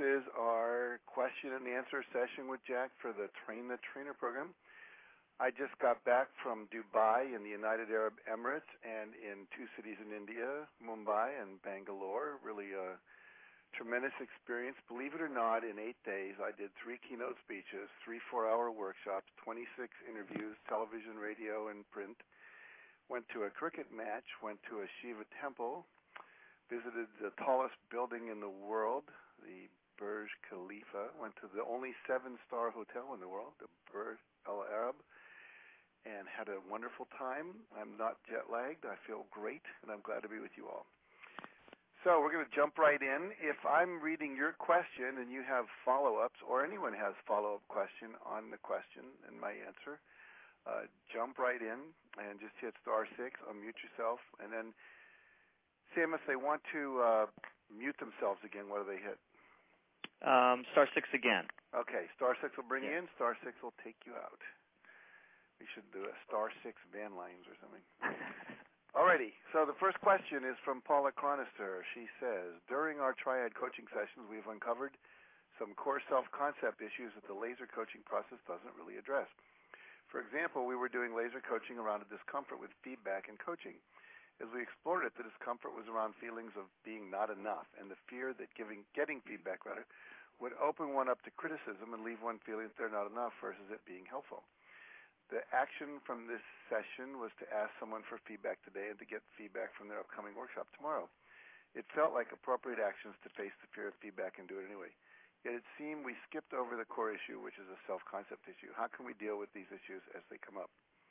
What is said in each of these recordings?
is our question and answer session with Jack for the Train the Trainer program. I just got back from Dubai in the United Arab Emirates and in two cities in India, Mumbai and Bangalore. Really a tremendous experience. Believe it or not, in 8 days I did 3 keynote speeches, 3 4-hour workshops, 26 interviews, television, radio, and print. Went to a cricket match, went to a Shiva temple, visited the tallest building in the world, the Burj Khalifa, went to the only 7-star hotel in the world, the Burj Al Arab, and had a wonderful time. I'm not jet-lagged. I feel great, and I'm glad to be with you all. So we're going to jump right in. If I'm reading your question and you have follow-ups, or anyone has follow-up question on the question and my answer, jump right in and just hit *6, unmute yourself, and then, Sam, if they want to mute themselves again, what do they hit? *6 again. Okay, *6 will bring you in, *6 will take you out. We should do a *6 van lines or something. Alrighty, so the first question is from Paula Chronister. She says, during our triad coaching sessions, we've uncovered some core self-concept issues that the laser coaching process doesn't really address. For example, we were doing laser coaching around a discomfort with feedback and coaching. As we explored it, the discomfort was around feelings of being not enough and the fear that getting feedback would open one up to criticism and leave one feeling that they're not enough versus it being helpful. The action from this session was to ask someone for feedback today and to get feedback from their upcoming workshop tomorrow. It felt like appropriate actions to face the fear of feedback and do it anyway. Yet it seemed we skipped over the core issue, which is a self-concept issue. How can we deal with these issues as they come up?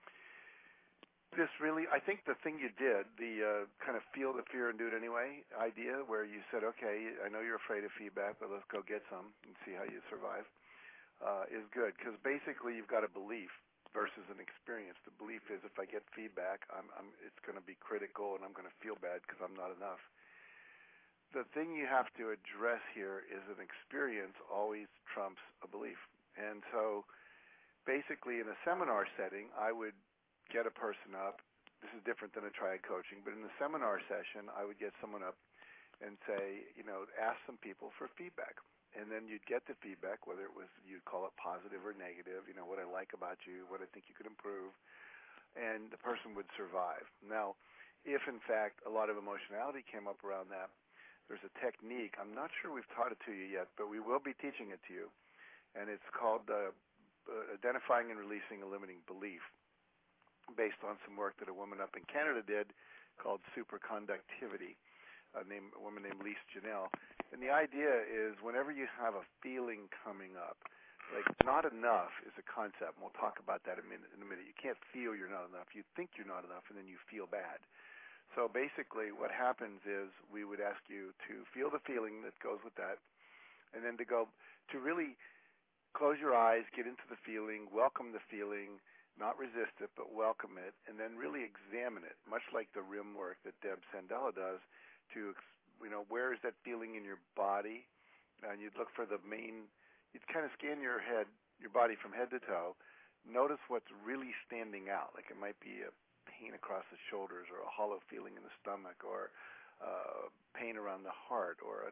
I think the thing you did, the kind of feel the fear and do it anyway idea, where you said, okay, I know you're afraid of feedback, but let's go get some and see how you survive, is good. Because basically you've got a belief versus an experience. The belief is if I get feedback, it's going to be critical and I'm going to feel bad because I'm not enough. The thing you have to address here is an experience always trumps a belief. And so basically in a seminar setting, I would get a person up. This is different than a triad coaching, but in the seminar session, I would get someone up and say, ask some people for feedback. And then you'd get the feedback, whether it was, you'd call it positive or negative, what I like about you, what I think you could improve, and the person would survive. Now, if in fact a lot of emotionality came up around that, there's a technique. I'm not sure we've taught it to you yet, but we will be teaching it to you, and it's called identifying and releasing a limiting belief, based on some work that a woman up in Canada did called superconductivity. A woman named Lise Janelle. And the idea is whenever you have a feeling coming up, like not enough is a concept, and we'll talk about that in a minute. You can't feel you're not enough. You think you're not enough, and then you feel bad. So basically what happens is we would ask you to feel the feeling that goes with that, and then to really close your eyes, get into the feeling, welcome the feeling, not resist it, but welcome it, and then really examine it, much like the RIM work that Deb Sandella does, to, where is that feeling in your body, and you'd look for you'd kind of scan your body from head to toe, notice what's really standing out, like it might be a pain across the shoulders or a hollow feeling in the stomach or pain around the heart or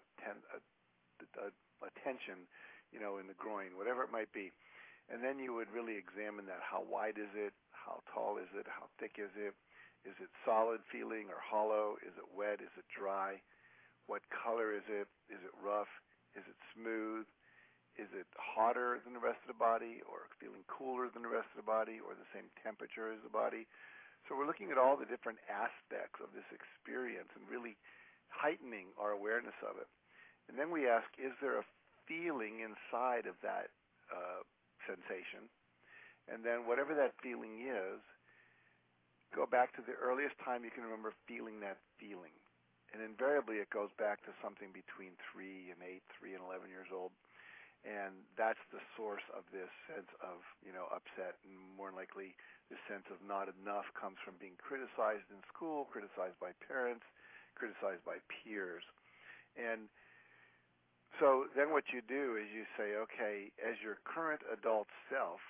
a tension, in the groin, whatever it might be. And then you would really examine that. How wide is it? How tall is it? How thick is it? Is it solid feeling or hollow? Is it wet? Is it dry? What color is it? Is it rough? Is it smooth? Is it hotter than the rest of the body or feeling cooler than the rest of the body or the same temperature as the body? So we're looking at all the different aspects of this experience and really heightening our awareness of it. And then we ask, is there a feeling inside of that sensation? And then whatever that feeling is, go back to the earliest time you can remember feeling that feeling. And invariably it goes back to something between 3 and 8, 3 and 11 years old. And that's the source of this sense of, upset. And more likely this sense of not enough comes from being criticized in school, criticized by parents, criticized by peers. And so then what you do is you say, okay, as your current adult self,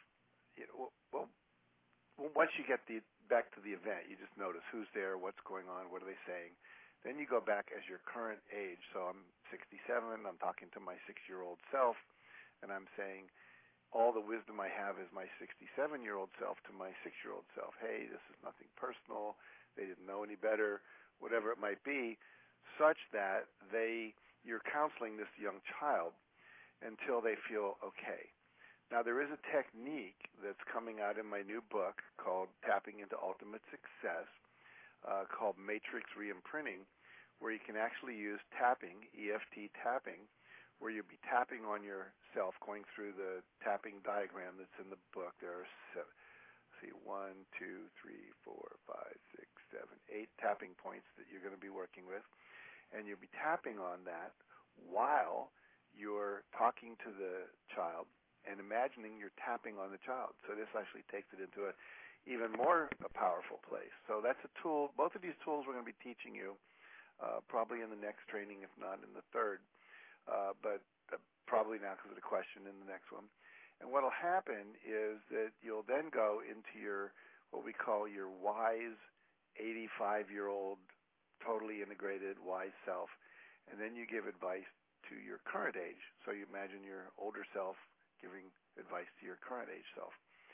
once you get back to the event, you just notice who's there, what's going on, what are they saying, Then you go back as your current age. So I'm 67. I'm talking to my 6-year-old self, and I'm saying, all the wisdom I have as my 67-year-old self to my 6-year-old self. Hey, this is nothing personal. They didn't know any better, whatever it might be, such that you're counseling this young child until they feel okay. Now, there is a technique that's coming out in my new book called Tapping into Ultimate Success, called Matrix Reimprinting, where you can actually use tapping, EFT tapping, where you'll be tapping on yourself, going through the tapping diagram that's in the book. There are 1, 2, 3, 4, 5, 6, 7, 8 tapping points that you're going to be working with, and you'll be tapping on that while you're talking to the child and imagining you're tapping on the child. So this actually takes it into a even more a powerful place. So that's a tool. Both of these tools we're going to be teaching you probably in the next training, if not in the third, but probably now because of the question in the next one. And what will happen is that you'll then go into your what we call your wise 85-year-old, totally integrated wise self, and then you give advice to your current age. So you imagine your older self giving advice to your current age self.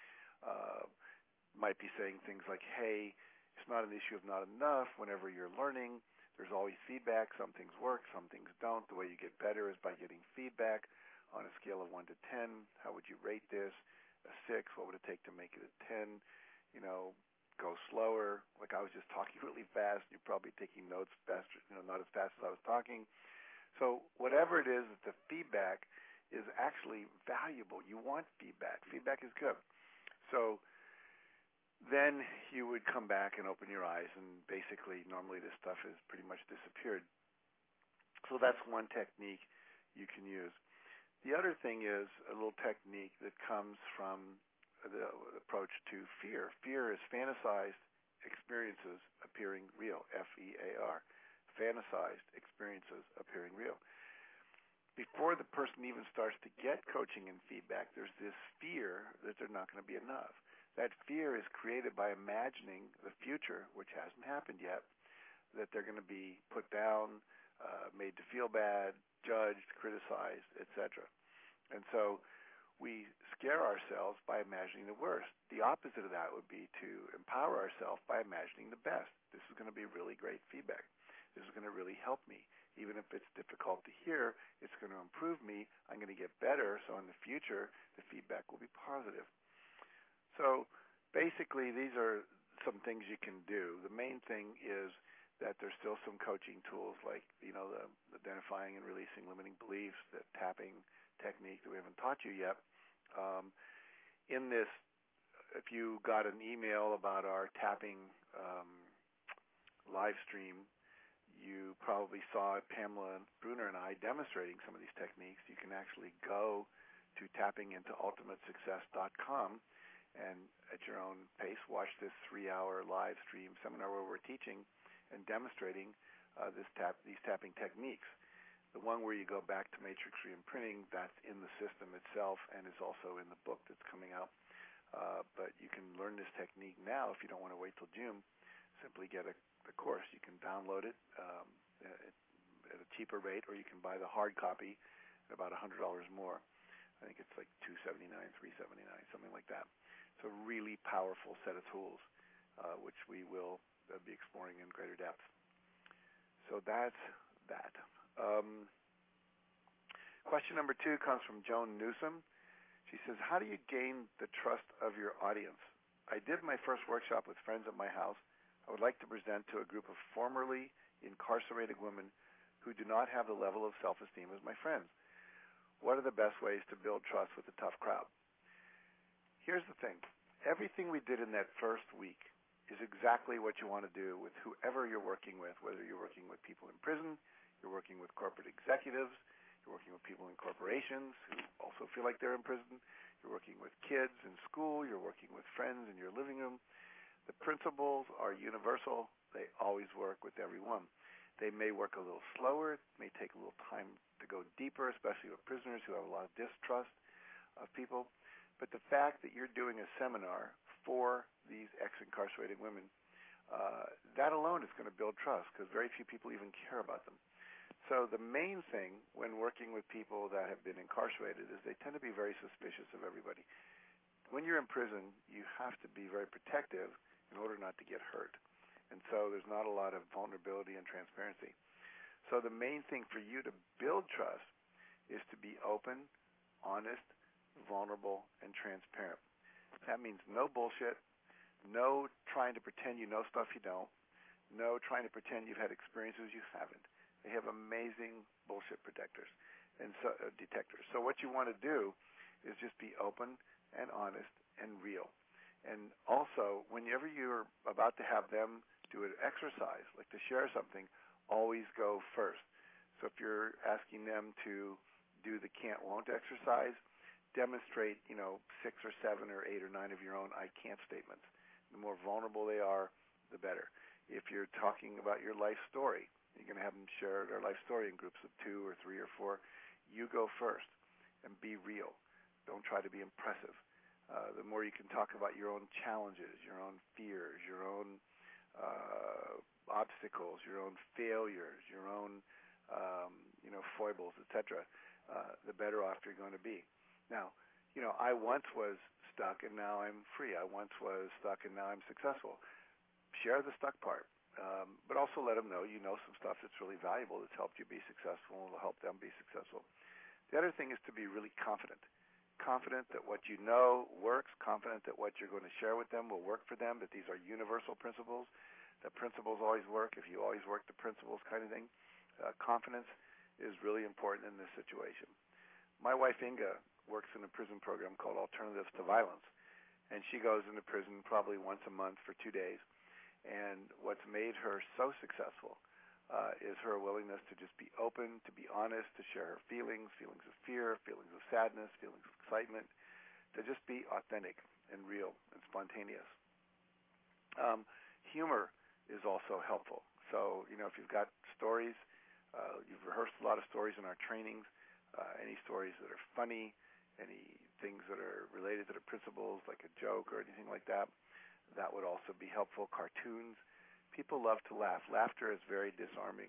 Might be saying things like, hey, it's not an issue of not enough. Whenever you're learning, there's always feedback. Some things work, some things don't. The way you get better is by getting feedback. On a scale of 1 to 10, how would you rate this? A 6, what would it take to make it a 10? Go slower. Like I was just talking really fast. You're probably taking notes faster, not as fast as I was talking. So whatever it is, the feedback is actually valuable. You want feedback. Feedback is good. So then you would come back and open your eyes, and basically normally this stuff has pretty much disappeared. So that's one technique you can use. The other thing is a little technique that comes from the approach to fear. Fear is fantasized experiences appearing real, F-E-A-R, fantasized experiences appearing real. Before the person even starts to get coaching and feedback, there's this fear that they're not going to be enough. That fear is created by imagining the future, which hasn't happened yet, that they're going to be put down, made to feel bad, judged, criticized, etc. And so we scare ourselves by imagining the worst. The opposite of that would be to empower ourselves by imagining the best. This is going to be really great feedback. This is going to really help me. Even if it's difficult to hear, it's going to improve me. I'm going to get better, so in the future, the feedback will be positive. So basically, these are some things you can do. The main thing is that there's still some coaching tools like, the identifying and releasing limiting beliefs, the tapping technique that we haven't taught you yet. In this, if you got an email about our tapping live stream, you probably saw Pamela Bruner and I demonstrating some of these techniques. You can actually go to tappingintoultimatesuccess.com and at your own pace watch this 3-hour live stream seminar where we're teaching and demonstrating these tapping techniques. The one where you go back to Matrix Reimprinting, that's in the system itself and is also in the book that's coming out. But you can learn this technique now if you don't want to wait till June. Simply get the course. You can download it at a cheaper rate, or you can buy the hard copy at about $100 more. I think it's like $279, $379, something like that. It's a really powerful set of tools, which we will be exploring in greater depth. So that's that. Question number 2 comes from Joan Newsom. She says, how do you gain the trust of your audience? I did my first workshop with friends at my house. I would like to present to a group of formerly incarcerated women who do not have the level of self-esteem as my friends. What are the best ways to build trust with a tough crowd? Here's the thing. Everything we did in that first week is exactly what you want to do with whoever you're working with, whether you're working with people in prison, you're working with corporate executives, you're working with people in corporations who also feel like they're in prison, you're working with kids in school, you're working with friends in your living room. The principles are universal. They always work with everyone. They may work a little slower. It may take a little time to go deeper, especially with prisoners who have a lot of distrust of people. But the fact that you're doing a seminar for these ex-incarcerated women, that alone is going to build trust because very few people even care about them. So the main thing when working with people that have been incarcerated is they tend to be very suspicious of everybody. When you're in prison, you have to be very protective in order not to get hurt. And so there's not a lot of vulnerability and transparency. So the main thing for you to build trust is to be open, honest, vulnerable, and transparent. That means no bullshit, no trying to pretend you know stuff you don't, no trying to pretend you've had experiences you haven't. They have amazing bullshit detectors. So what you want to do is just be open and honest and real. And also, whenever you're about to have them do an exercise, like to share something, always go first. So if you're asking them to do the can't won't exercise, demonstrate 6 or 7 or 8 or 9 of your own I can't statements. The more vulnerable they are, the better. If you're talking about your life story, you're going to have them share their life story in groups of 2 or 3 or 4. You go first and be real. Don't try to be impressive. The more you can talk about your own challenges, your own fears, your own obstacles, your own failures, your own foibles, etc., the better off you're going to be. Now, I once was stuck and now I'm free. I once was stuck and now I'm successful. Share the stuck part, but also let them know some stuff that's really valuable that's helped you be successful and will help them be successful. The other thing is to be really confident that what you know works, confident that what you're going to share with them will work for them, that these are universal principles, that principles always work if you always work the principles kind of thing. Confidence is really important in this situation. My wife Inga works in a prison program called Alternatives to Violence, and she goes into prison probably once a month for 2 days. And what's made her so successful is her willingness to just be open, to be honest, to share her feelings of fear, feelings of sadness, feelings of excitement, to just be authentic and real and spontaneous. Humor is also helpful. So, if you've got stories, you've rehearsed a lot of stories in our trainings, any stories that are funny, any things that are related to the principles, like a joke or anything like that, that would also be helpful. Cartoons. People love to laugh. Laughter is very disarming.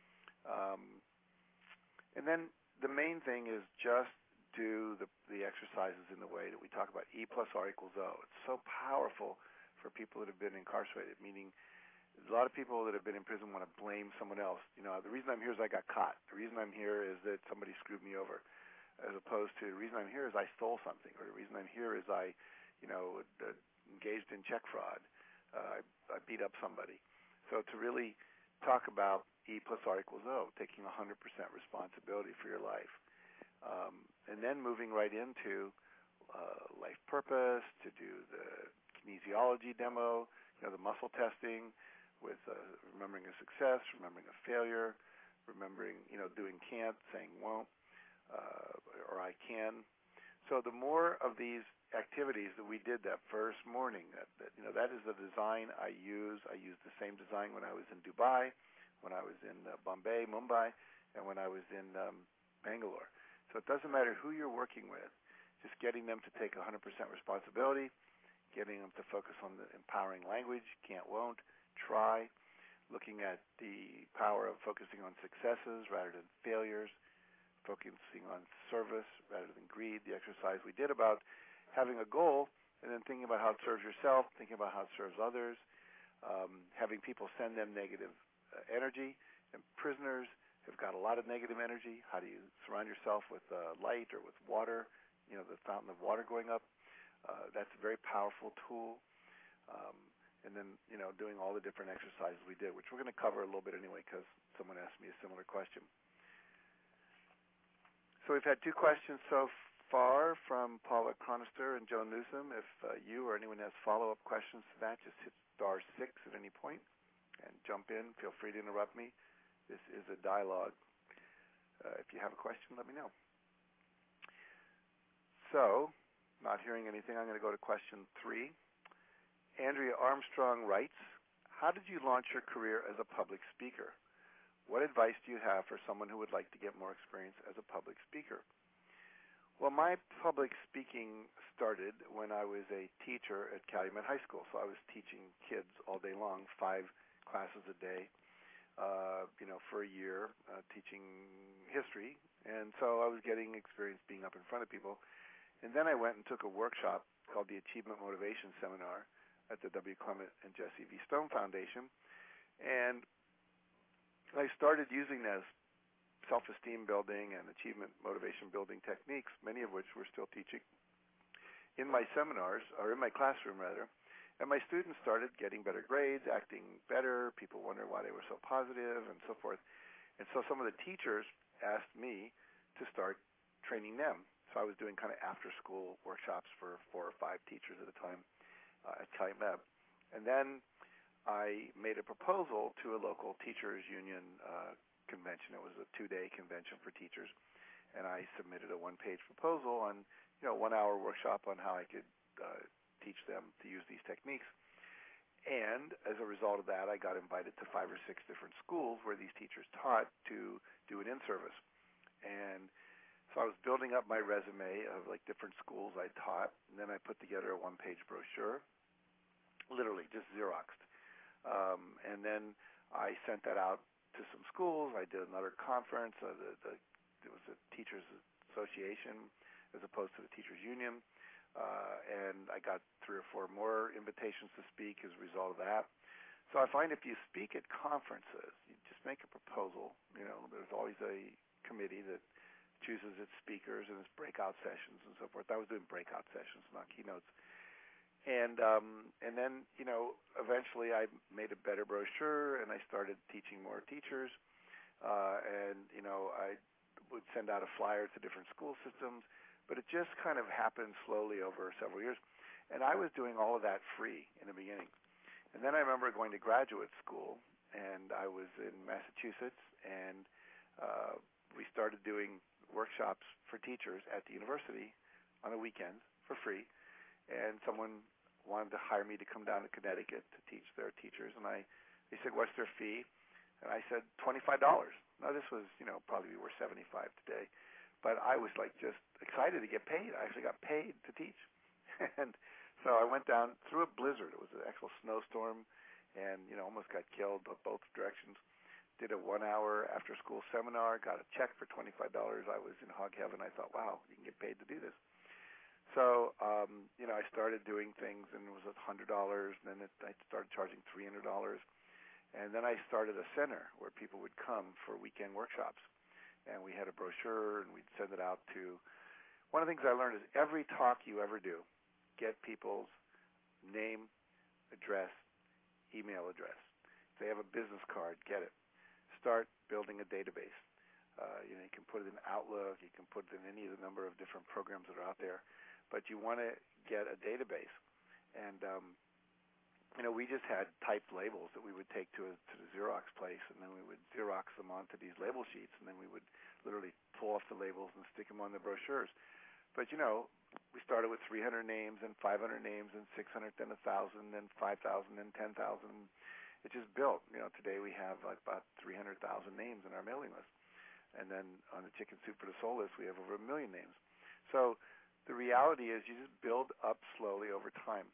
And then the main thing is just do the exercises in the way that we talk about. E plus R equals O. It's so powerful for people that have been incarcerated, meaning a lot of people that have been in prison want to blame someone else. The reason I'm here is I got caught. The reason I'm here is that somebody screwed me over, as opposed to the reason I'm here is I stole something, or the reason I'm here is I engaged in check fraud. I beat up somebody. So to really talk about E plus R equals O, taking 100% responsibility for your life. And then moving right into life purpose, to do the kinesiology demo, the muscle testing with remembering a success, remembering a failure, remembering, doing can't, saying won't, or I can. So the more of these activities that we did that first morning, that is the design I use. I used the same design when I was in Dubai, when I was in Bombay, Mumbai, and when I was in Bangalore. So it doesn't matter who you're working with, just getting them to take 100% responsibility, getting them to focus on the empowering language, can't, won't, try, looking at the power of focusing on successes rather than failures, focusing on service rather than greed, the exercise we did about having a goal and then thinking about how it serves yourself, thinking about how it serves others, having people send them negative energy. And prisoners have got a lot of negative energy. How do you surround yourself with light or with water, the fountain of water going up? That's a very powerful tool. And then, doing all the different exercises we did, which we're going to cover a little bit anyway because someone asked me a similar question. So we've had 2 questions so far from Paula Chronister and Joan Newsom. If you or anyone has follow-up questions to that, just hit *6 at any point and jump in. Feel free to interrupt me. This is a dialogue. If you have a question, let me know. So, not hearing anything, I'm going to go to question 3. Andrea Armstrong writes, how did you launch your career as a public speaker? What advice do you have for someone who would like to get more experience as a public speaker? Well, my public speaking started when I was a teacher at Calumet High School. So I was teaching kids all day long, 5 classes a day, for a year, teaching history. And so I was getting experience being up in front of people. And then I went and took a workshop called the Achievement Motivation Seminar at the W. Clement and Jesse V. Stone Foundation. And I started using those self-esteem building and achievement motivation building techniques, many of which we're still teaching in my seminars, or in my classroom rather. And my students started getting better grades, acting better, people wondered why they were so positive and so forth. And so some of the teachers asked me to start training them. So I was doing kind of after-school workshops for 4 or 5 teachers at a time at Calumet. And then I made a proposal to a local teachers union convention. It was a 2-day convention for teachers, and I submitted a 1-page proposal on, 1-hour workshop on how I could teach them to use these techniques. And as a result of that, I got invited to 5 or 6 different schools where these teachers taught to do an in-service. And so I was building up my resume of like different schools I taught, and then I put together a 1-page brochure, literally just Xeroxed. And then I sent that out to some schools. I did another conference. It was a teachers association as opposed to the teachers union. And I got 3 or 4 more invitations to speak as a result of that. So I find if you speak at conferences, you just make a proposal. There's always a committee that chooses its speakers and its breakout sessions and so forth. I was doing breakout sessions, not keynotes. And then, eventually I made a better brochure, and I started teaching more teachers. I would send out a flyer to different school systems, but it just kind of happened slowly over several years. And I was doing all of that free in the beginning. And then I remember going to graduate school, and I was in Massachusetts, and we started doing workshops for teachers at the university on the weekends for free. And someone wanted to hire me to come down to Connecticut to teach their teachers, and they said, "What's their fee?" And I said, $25. Now this was, probably worth $75 today, but I was like just excited to get paid. I actually got paid to teach, and so I went down through a blizzard. It was an actual snowstorm, and almost got killed both directions. Did a 1-hour after-school seminar, got a check for $25. I was in hog heaven. I thought, wow, you can get paid to do this. So, I started doing things, and it was $100, and then I started charging $300. And then I started a center where people would come for weekend workshops. And we had a brochure, and we'd send it out to. One of the things I learned is every talk you ever do, get people's name, address, email address. If they have a business card, get it. Start building a database. You can put it in Outlook. You can put it in any of the number of different programs that are out there. But you want to get a database. And, we just had typed labels that we would take to the Xerox place, and then we would Xerox them onto these label sheets, and then we would literally pull off the labels and stick them on the brochures. But, we started with 300 names and 500 names and 600, then 1,000, then 5,000, then 10,000. It just built. Today we have like about 300,000 names in our mailing list. And then on the Chicken Soup for the Soul list, we have over 1 million names. So the reality is you just build up slowly over time.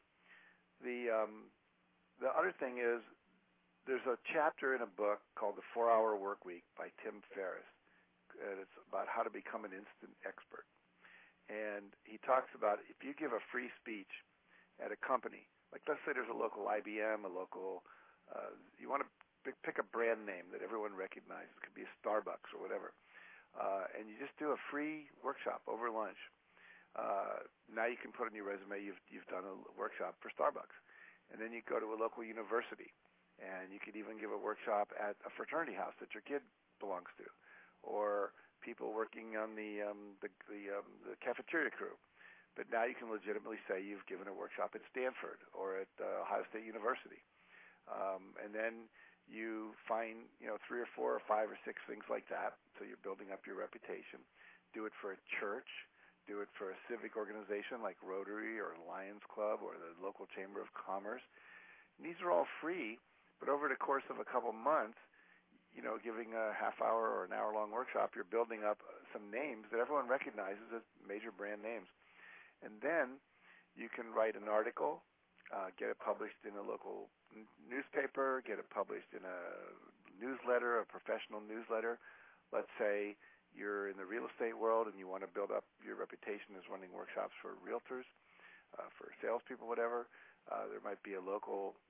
The other thing is there's a chapter in a book called The 4-Hour Workweek by Tim Ferriss. And it's about how to become an instant expert. And he talks about if you give a free speech at a company, like let's say there's a local IBM, a local, you want to pick a brand name that everyone recognizes. It could be a Starbucks or whatever. And you just do a free workshop over lunch. Now you can put on your resume you've done a workshop for Starbucks. And then you go to a local university, and you could even give a workshop at a fraternity house that your kid belongs to, or people working on the cafeteria crew. But now you can legitimately say you've given a workshop at Stanford or at Ohio State University. And then you find 3 or 4 or 5 or 6 things like that, so you're building up your reputation. Do it for a church. Do it for a civic organization like Rotary or Lions Club or the local Chamber of Commerce. And these are all free, but over the course of a couple months, giving a half-hour or an hour-long workshop, you're building up some names that everyone recognizes as major brand names. And then you can write an article, get it published in a local newspaper, get it published in a newsletter, a professional newsletter. Let's say you're in the real estate world and you want to build up your reputation as running workshops for realtors, for salespeople, whatever. There might be a local,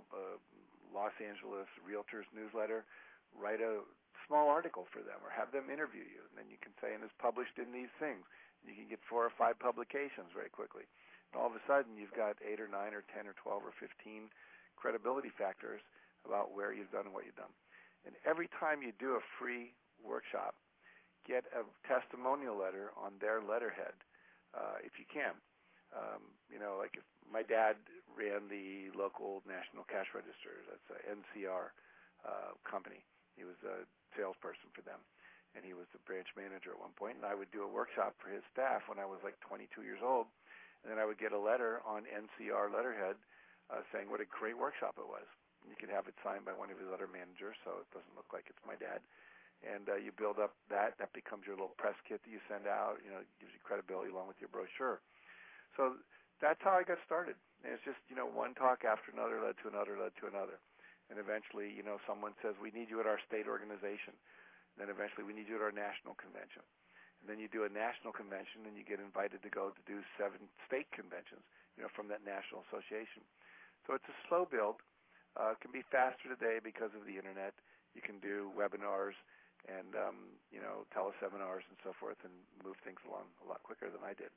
Los Angeles realtors newsletter. Write a small article for them or have them interview you. And then you can say, and it's published in these things. You can get 4 or 5 publications very quickly. And all of a sudden, you've got 8 or 9 or 10 or 12 or 15 credibility factors about where you've done and what you've done. And every time you do a free workshop, get a testimonial letter on their letterhead, if you can. Like if my dad ran the local National Cash Register, that's a NCR company. He was a salesperson for them. And he was the branch manager at one point, and I would do a workshop for his staff when I was like 22 years old, and then I would get a letter on NCR letterhead saying what a great workshop it was. And you could have it signed by one of his other managers, so it doesn't look like it's my dad. And you build up that becomes your little press kit that you send out. It gives you credibility along with your brochure. So that's how I got started. And it's just, one talk after another led to another, led to another. And eventually, someone says, we need you at our state organization. Then eventually we need you at our national convention. And then you do a national convention and you get invited to go to do 7 state conventions, from that national association. So it's a slow build. It can be faster today because of the internet. You can do webinars and, teleseminars and so forth and move things along a lot quicker than I did.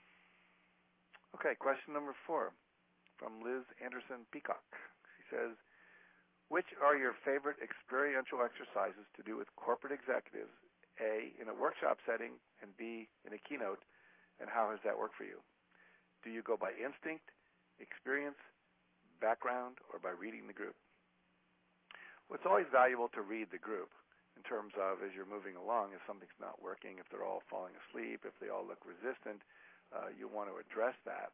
Okay, question number 4 from Liz Anderson Peacock. She says, which are your favorite experiential exercises to do with corporate executives, A, in a workshop setting, and B, in a keynote, and how has that worked for you? Do you go by instinct, experience, background, or by reading the group? Well, it's always valuable to read the group in terms of as you're moving along, if something's not working, if they're all falling asleep, if they all look resistant, you want to address that.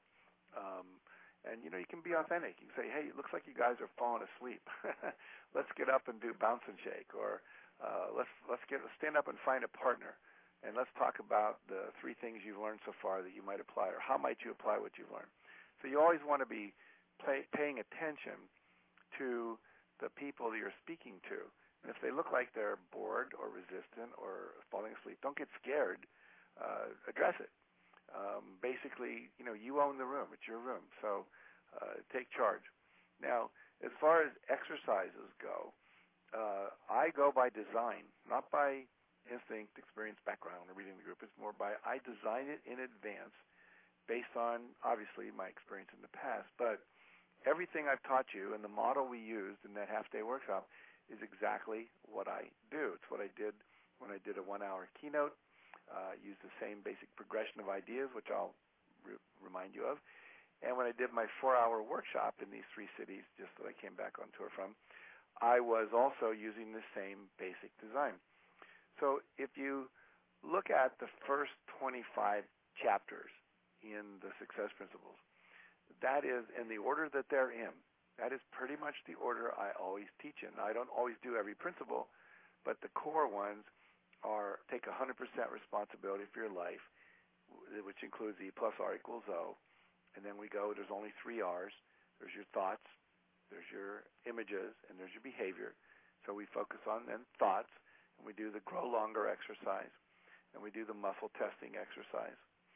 And, you can be authentic. You can say, hey, it looks like you guys are falling asleep. Let's get up and do bounce and shake. Or let's stand up and find a partner. And let's talk about the 3 things you've learned so far that you might apply, or how might you apply what you've learned. So you always want to be paying attention to the people that you're speaking to. And if they look like they're bored or resistant or falling asleep, don't get scared. Address it. Basically, you own the room. It's your room. So take charge. Now, as far as exercises go, I go by design, not by instinct, experience, background, or reading the group. It's more by I design it in advance based on, obviously, my experience in the past. But everything I've taught you and the model we used in that half-day workshop is exactly what I do. It's what I did when I did a 1-hour keynote. Use the same basic progression of ideas, which I'll remind you of. And when I did my 4-hour workshop in these 3 cities, just that I came back on tour from, I was also using the same basic design. So if you look at the first 25 chapters in the Success Principles, that is in the order that they're in. That is pretty much the order I always teach in. Now, I don't always do every principle, but the core ones are take 100% responsibility for your life, which includes E plus R equals O. And then we go, there's only 3 R's. There's your thoughts, there's your images, and there's your behavior. So we focus on then thoughts, and we do the grow longer exercise, and we do the muscle testing exercise.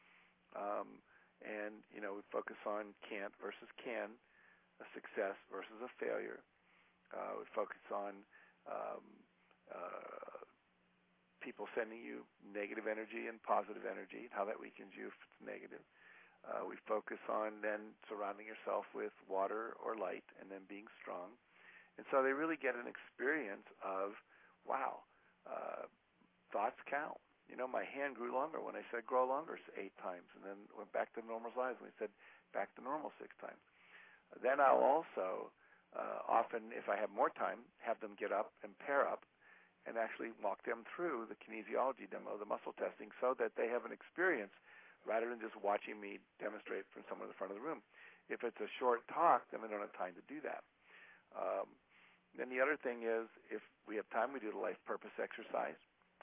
And, we focus on can't versus can, a success versus a failure. We focus on people sending you negative energy and positive energy, and how that weakens you if it's negative. We focus on then surrounding yourself with water or light and then being strong. And so they really get an experience of, wow, thoughts count. My hand grew longer when I said grow longer 8 times, and then went back to normal size when I said back to normal 6 times. Then I'll also, often, if I have more time, have them get up and pair up and actually walk them through the kinesiology demo, the muscle testing, so that they have an experience rather than just watching me demonstrate from somewhere in the front of the room. If it's a short talk, then we don't have time to do that. Then the other thing is, if we have time, we do the life purpose exercise.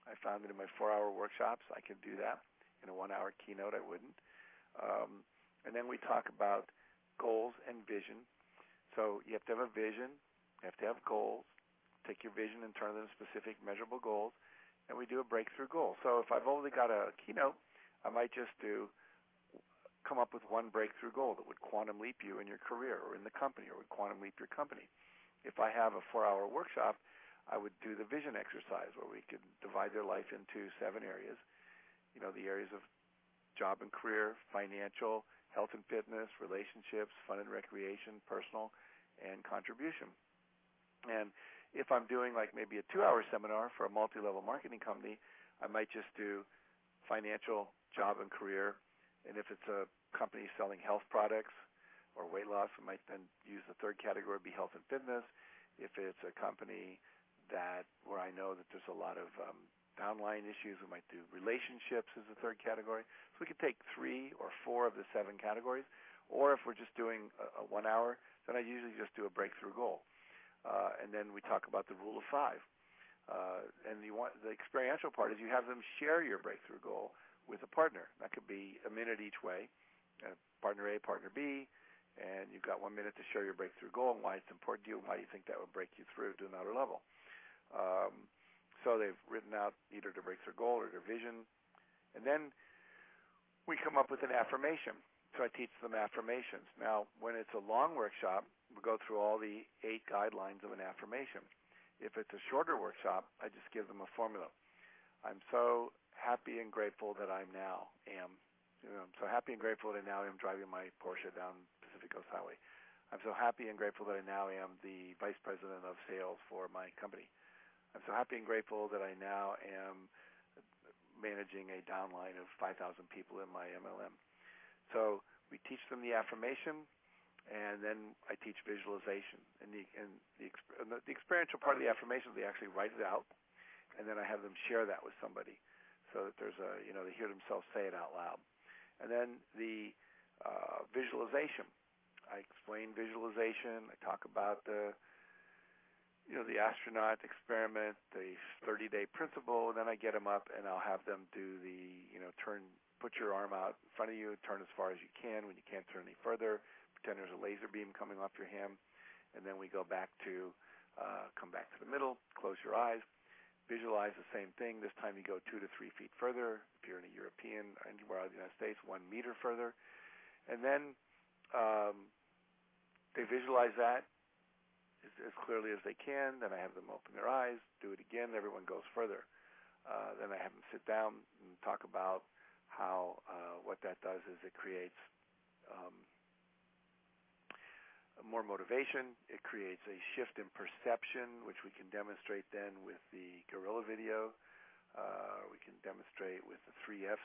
I found that in my 4-hour workshops, I could do that. In a 1-hour keynote, I wouldn't. And then we talk about goals and vision. So you have to have a vision. You have to have goals. Take your vision and turn them into specific, measurable goals. And we do a breakthrough goal. So if I've only got a keynote, I might just come up with one breakthrough goal that would quantum leap you in your career or in the company, or would quantum leap your company. If I have a 4-hour workshop, I would do the vision exercise where we could divide their life into 7 areas. The areas of job and career, financial, health and fitness, relationships, fun and recreation, personal, and contribution. And if I'm doing like maybe a 2-hour seminar for a multi-level marketing company, I might just do financial, job and career. And if it's a company selling health products or weight loss, we might then use the third category, be health and fitness. If it's a company where I know that there's a lot of downline issues, we might do relationships as the third category. So we could take 3 or 4 of the 7 categories. Or if we're just doing a 1 hour, then I usually just do a breakthrough goal. And then we talk about the rule of 5. And the experiential part is you have them share your breakthrough goal with a partner. That could be a minute each way, partner A, partner B, and you've got 1 minute to share your breakthrough goal and why it's important to you and why you think that would break you through to another level. So they've written out either their breakthrough goal or their vision. And then we come up with an affirmation. So I teach them affirmations. Now, when it's a long workshop, we go through all the 8 guidelines of an affirmation. If it's a shorter workshop, I just give them a formula. I'm so happy and grateful that I now am. I'm so happy and grateful that I now am driving my Porsche down Pacific Coast Highway. I'm so happy and grateful that I now am the vice president of sales for my company. I'm so happy and grateful that I now am managing a downline of 5,000 people in my MLM. So we teach them the affirmation, and then I teach visualization. And the experiential part of the affirmation, they actually write it out, and then I have them share that with somebody, so that there's they hear themselves say it out loud. And then the visualization. I explain visualization. I talk about the astronaut experiment, the 30-day principle, and then I get them up and I'll have them do put your arm out in front of you, turn as far as you can. When you can't turn any further, pretend there's a laser beam coming off your hand, and then we go back to, come back to the middle, close your eyes, visualize the same thing. This time you go 2 to 3 feet further. If you're in a European, anywhere out of the United States, 1 meter further. And then they visualize that as clearly as they can. Then I have them open their eyes, do it again. Everyone goes further. Then I have them sit down and talk about how what that does is it creates more motivation. It creates a shift in perception, which we can demonstrate then with the gorilla video. We can demonstrate with the 3 Fs,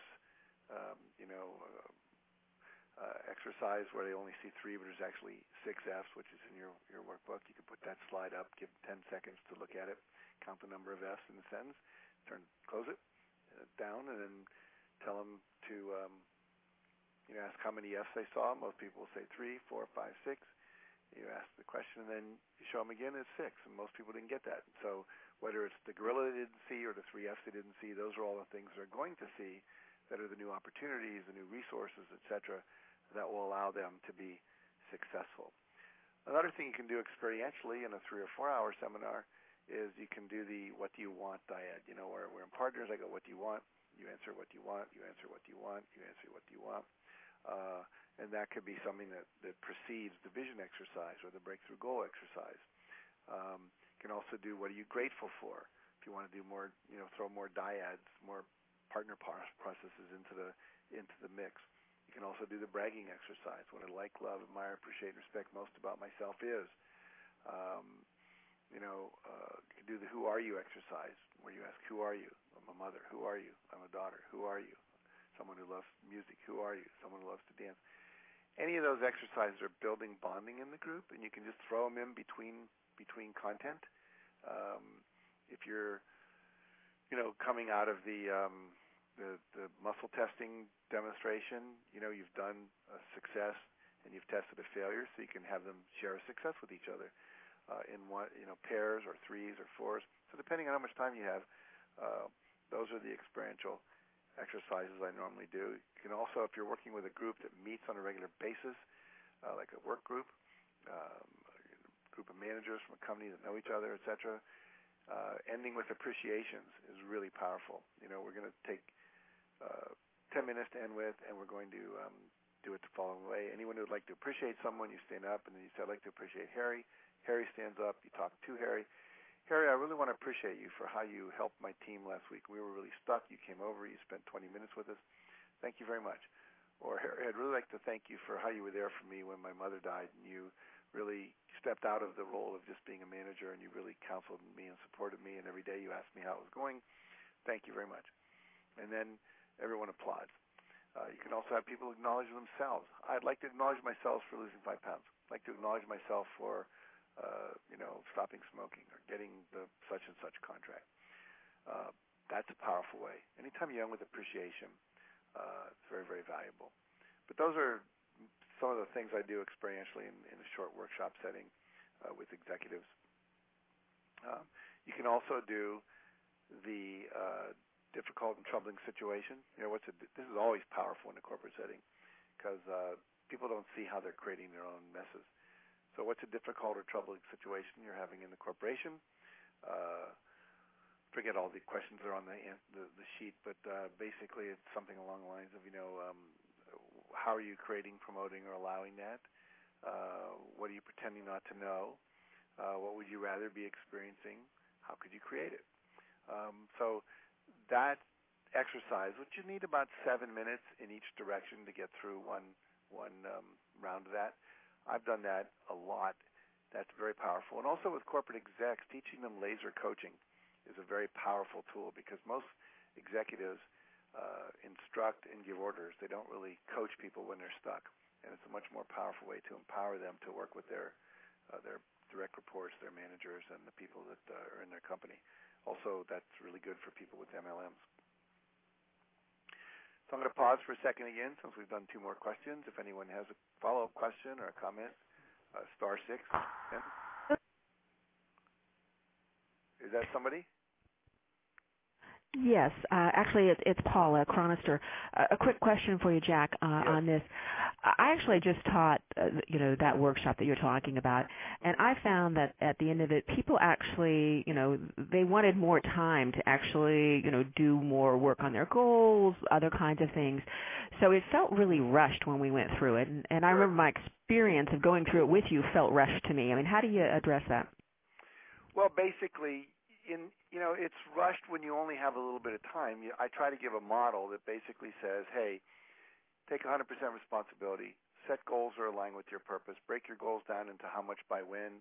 exercise where they only see 3, but there's actually 6 Fs, which is in your workbook. You can put that slide up, give 10 seconds to look at it, count the number of Fs in the sentence, close it down, and then tell them to ask how many Fs they saw. Most people will say 3, 4, 5, 6. You ask the question, and then you show them again, it's 6, and most people didn't get that. So whether it's the gorilla they didn't see or the 3 Fs they didn't see, those are all the things they're going to see that are the new opportunities, the new resources, etc., that will allow them to be successful. Another thing you can do experientially in a 3 or 4 hour seminar is you can do the what do you want dyad. Where we're in partners, I go, what do you want? You answer what you want, you answer what you want, you answer what you want. And that could be something that precedes the vision exercise or the breakthrough goal exercise. You can also do what are you grateful for? If you want to do more, throw more dyads, more partner processes into the mix. You can also do the bragging exercise. What I like, love, admire, appreciate, and respect most about myself is. You can do the who are you exercise, where you ask, who are you? I'm a mother. Who are you? I'm a daughter. Who are you? Someone who loves music. Who are you? Someone who loves to dance. Any of those exercises are building bonding in the group, and you can just throw them in between content. If you're, coming out of the muscle testing demonstration, you've done a success and you've tested a failure, so you can have them share a success with each other in one, pairs or 3s or 4s. So depending on how much time you have, Those are the experiential exercises I normally do. You can also, if you're working with a group that meets on a regular basis, like a work group, a group of managers from a company that know each other, etc., ending with appreciations is really powerful. We're going to take 10 minutes to end with, and we're going to do it the following way. Anyone who would like to appreciate someone, you stand up, and then you say, I'd like to appreciate Harry. Harry stands up. You talk to Harry. Harry, I really want to appreciate you for how you helped my team last week. We were really stuck. You came over. You spent 20 minutes with us. Thank you very much. Or, Harry, I'd really like to thank you for how you were there for me when my mother died, and you really stepped out of the role of just being a manager, and you really counseled me and supported me, and every day you asked me how it was going. Thank you very much. And then everyone applauds. You can also have people acknowledge themselves. I'd like to acknowledge myself for losing 5 pounds. I'd like to acknowledge myself for, stopping smoking or getting the such and such contract. That's a powerful way. Anytime you end with appreciation, it's very, very valuable. But those are some of the things I do experientially in a short workshop setting with executives. You can also do the difficult and troubling situation. This is always powerful in a corporate setting because people don't see how they're creating their own messes. So what's a difficult or troubling situation you're having in the corporation? Forget all the questions that are on the sheet, but basically it's something along the lines of, how are you creating, promoting, or allowing that? What are you pretending not to know? What would you rather be experiencing? How could you create it? So that exercise, which you need about 7 minutes in each direction to get through one round of that. I've done that a lot. That's very powerful. And also with corporate execs, teaching them laser coaching is a very powerful tool because most executives instruct and give orders. They don't really coach people when they're stuck. And it's a much more powerful way to empower them to work with their direct reports, their managers, and the people that are in their company. Also, that's really good for people with MLMs. So I'm going to pause for a second again since we've done 2 more questions. If anyone has a follow-up question or a comment, *6. Is that somebody? Yes. Actually, it's Paula Chronister. A quick question for you, Jack, Yes. on this. I actually just taught, that workshop that you're talking about, and I found that at the end of it, people actually, they wanted more time to actually, do more work on their goals, other kinds of things. So it felt really rushed when we went through it, and I remember my experience of going through it with you felt rushed to me. I mean, how do you address that? Well, basically, it's rushed when you only have a little bit of time. I try to give a model that basically says, hey, take 100% responsibility, set goals that are aligned with your purpose, break your goals down into how much by when.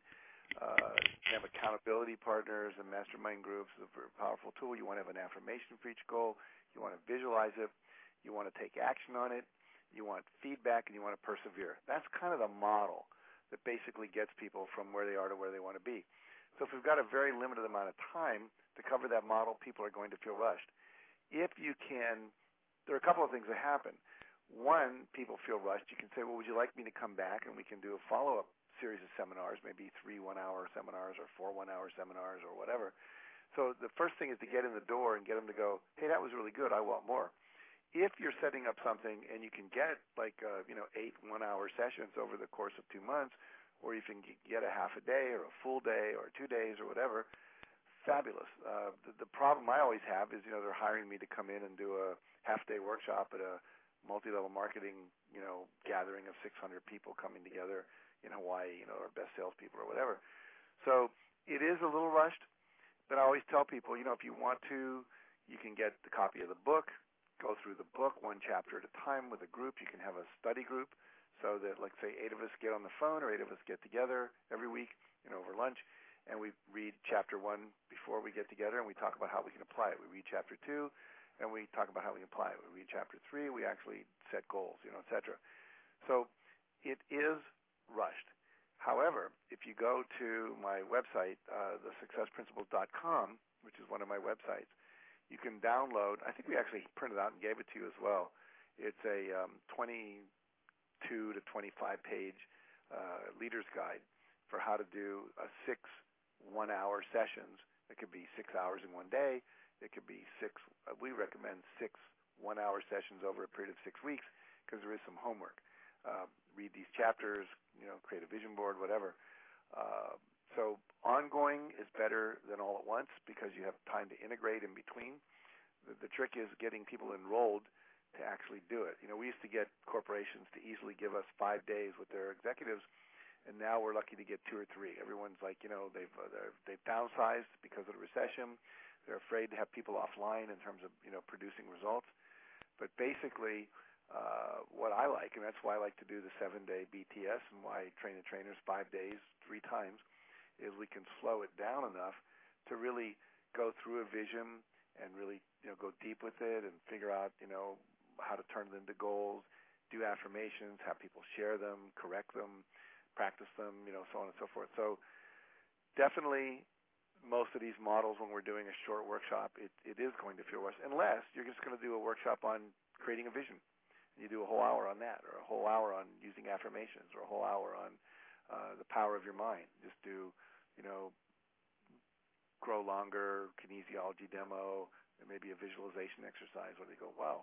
You have accountability partners and mastermind groups is a very powerful tool. You want to have an affirmation for each goal. You want to visualize it. You want to take action on it. You want feedback, and you want to persevere. That's kind of the model that basically gets people from where they are to where they want to be. So if we've got a very limited amount of time to cover that model, people are going to feel rushed. If you can, there are a couple of things that happen. One, people feel rushed. You can say, well, would you like me to come back and we can do a follow-up series of seminars, maybe 3 one-hour seminars or 4 one-hour seminars or whatever. So the first thing is to get in the door and get them to go, hey, that was really good. I want more. If you're setting up something and you can get 8 one-hour sessions over the course of 2 months, or you can get a half a day or a full day or 2 days or whatever, fabulous. The problem I always have is, they're hiring me to come in and do a half-day workshop at a multi-level marketing, gathering of 600 people coming together in Hawaii, our best salespeople or whatever. So it is a little rushed, but I always tell people, if you want to, you can get the copy of the book, go through the book 1 chapter at a time with a group. You can have a study group so that, like, say, 8 of us get on the phone or 8 of us get together every week, over lunch, and we read chapter 1 before we get together, and we talk about how we can apply it. We read chapter 2, and we talk about how we can apply it. We read chapter 3, we actually set goals, et cetera. So it is rushed. However, if you go to my website, thesuccessprinciples.com, which is one of my websites, you can download, I think we actually printed out and gave it to you as well. It's a 22 to 25-page leader's guide for how to do 6 one-hour sessions. It could be 6 hours in one day. It could be six. We recommend 6 one-hour sessions over a period of 6 weeks because there is some homework. Read these chapters, create a vision board, whatever. So ongoing is better than all at once because you have time to integrate in between. The trick is getting people enrolled to actually do it. We used to get corporations to easily give us 5 days with their executives, and now we're lucky to get 2 or 3. Everyone's like, they've downsized because of the recession. They're afraid to have people offline in terms of producing results. But basically, what I like, and that's why I like to do the 7-day BTS and why I train the trainers 5 days, 3 times, is we can slow it down enough to really go through a vision and really go deep with it and figure out how to turn it into goals, do affirmations, have people share them, correct them, practice them, so on and so forth. So definitely most of these models, when we're doing a short workshop, it is going to feel rushed, unless you're just going to do a workshop on creating a vision. You do a whole hour on that, or a whole hour on using affirmations, or a whole hour on the power of your mind. Just do, grow longer, kinesiology demo, and maybe a visualization exercise where they go, wow.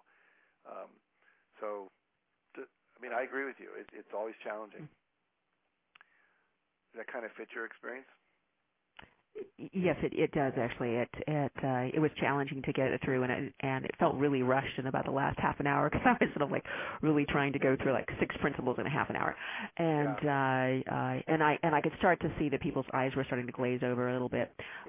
I agree with you. It's always challenging. Does that kind of fit your experience? Yes, it does actually. It was challenging to get it through, and it felt really rushed in about the last half an hour because I was sort of like really trying to go through like 6 principles in a half an hour, and I could start to see that people's eyes were starting to glaze over a little bit,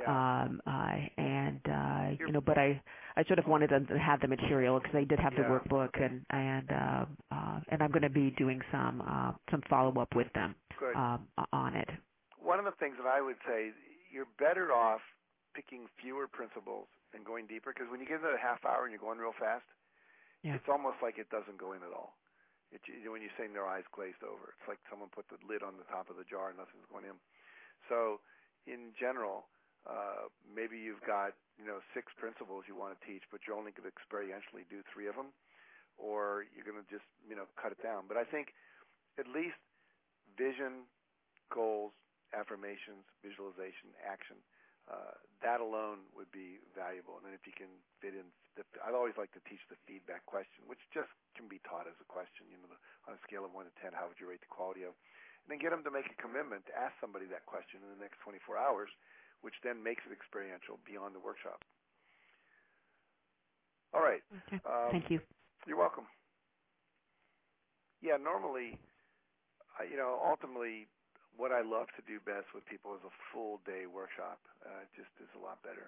but I sort of wanted them to have the material because they did have the workbook, and I'm going to be doing some follow up with them on it. One of the things that I would say, you're better off picking fewer principles and going deeper, because when you get into a half hour and you're going real fast, it's almost like it doesn't go in at all. When you're saying their eyes glazed over, it's like someone put the lid on the top of the jar and nothing's going in. So in general, maybe you've got 6 principles you want to teach, but you're only going to experientially do 3 of them, or you're going to just cut it down. But I think at least vision, goals, affirmations, visualization, action, that alone would be valuable. And then if you can fit in, I'd always like to teach the feedback question, which just can be taught as a question, on a scale of 1 to 10, how would you rate the quality of? And then get them to make a commitment to ask somebody that question in the next 24 hours, which then makes it experiential beyond the workshop. All right. Okay. Thank you. You're welcome. Yeah, normally, ultimately, what I love to do best with people is a full day workshop. It just is a lot better.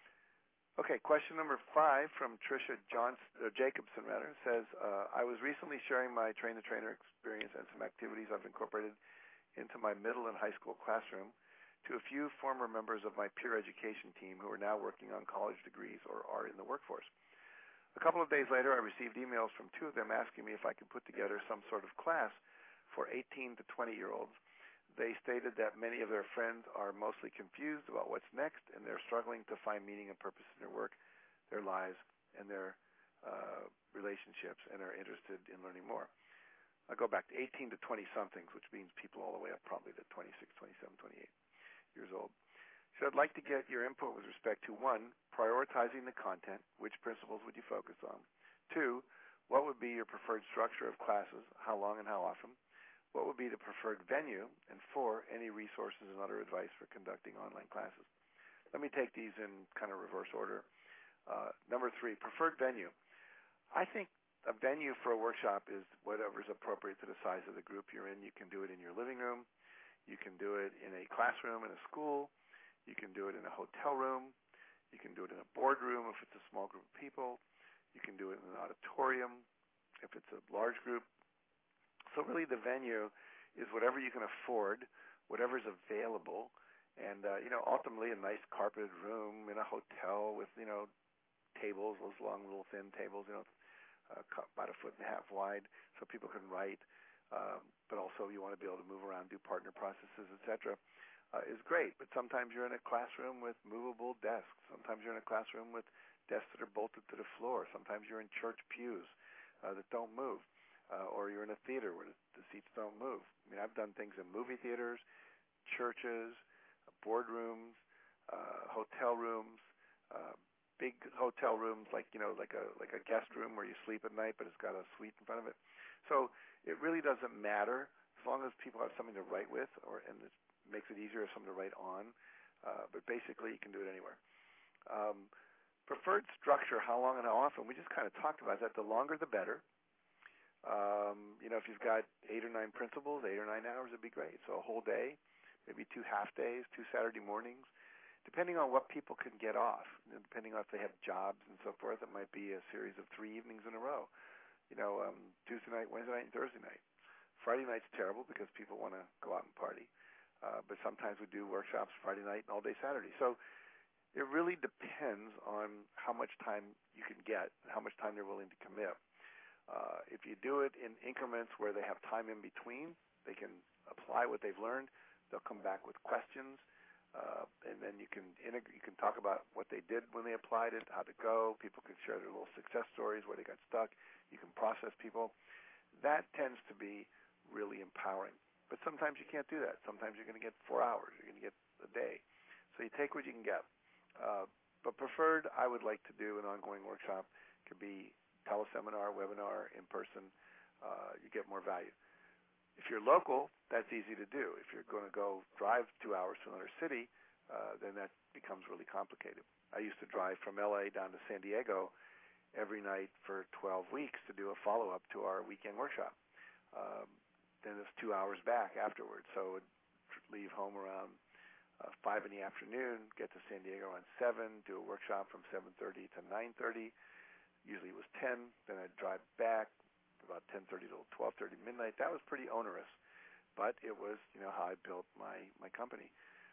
Okay, question number 5 from Tricia Jacobson says, I was recently sharing my train-the-trainer experience and some activities I've incorporated into my middle and high school classroom to a few former members of my peer education team who are now working on college degrees or are in the workforce. A couple of days later, I received emails from 2 of them asking me if I could put together some sort of class for 18 to 20-year-olds. They stated that many of their friends are mostly confused about what's next, and they're struggling to find meaning and purpose in their work, their lives, and their relationships, and are interested in learning more. I'll go back to 18 to 20-somethings, which means people all the way up probably to 26, 27, 28 years old. So I'd like to get your input with respect to 1, prioritizing the content. Which principles would you focus on? 2, what would be your preferred structure of classes? How long and how often? What would be the preferred venue? And 4, any resources and other advice for conducting online classes? Let me take these in kind of reverse order. Number 3, preferred venue. I think a venue for a workshop is whatever is appropriate to the size of the group you're in. You can do it in your living room. You can do it in a classroom in a school. You can do it in a hotel room. You can do it in a boardroom if it's a small group of people. You can do it in an auditorium if it's a large group. So really the venue is whatever you can afford, whatever's available, and ultimately a nice carpeted room in a hotel with tables, those long little thin tables, about 1.5 feet wide, so people can write. But also you want to be able to move around, do partner processes, etc. Is great. But sometimes you're in a classroom with movable desks. Sometimes you're in a classroom with desks that are bolted to the floor. Sometimes you're in church pews that don't move. Or you're in a theater where the seats don't move. I mean, I've done things in movie theaters, churches, boardrooms, hotel rooms, big hotel rooms, like like a guest room where you sleep at night, but it's got a suite in front of it. So it really doesn't matter as long as people have something to write with, and it makes it easier if something to write on. But basically, you can do it anywhere. Preferred structure, how long and how often? We just kind of talked about that. The longer, the better. If you've got 8 or 9 principles, 8 or 9 hours would be great. So a whole day, maybe 2 half days, 2 Saturday mornings, depending on what people can get off. Depending on if they have jobs and so forth, it might be a series of 3 evenings in a row. Tuesday night, Wednesday night, and Thursday night. Friday night's terrible because people want to go out and party. But sometimes we do workshops Friday night and all day Saturday. So it really depends on how much time you can get and how much time they're willing to commit. If you do it in increments where they have time in between, they can apply what they've learned. They'll come back with questions, and then you can talk about what they did when they applied it, how to go. People can share their little success stories where they got stuck. You can process people. That tends to be really empowering. But sometimes you can't do that. Sometimes you're going to get 4 hours. You're going to get a day. So you take what you can get. But preferred, I would like to do an ongoing workshop. It could be teleseminar, webinar, in person. You get more value. If you're local, that's easy to do. If you're going to go drive 2 hours to another city, then that becomes really complicated. I used to drive from LA down to San Diego every night for 12 weeks to do a follow-up to our weekend workshop. Then it's 2 hours back afterwards. So I'd leave home around 5 in the afternoon, get to San Diego around 7, do a workshop from 7:30 to 9:30. Usually it was 10. Then I'd drive back about 10:30 to 12:30 midnight. That was pretty onerous, but it was how I built my company.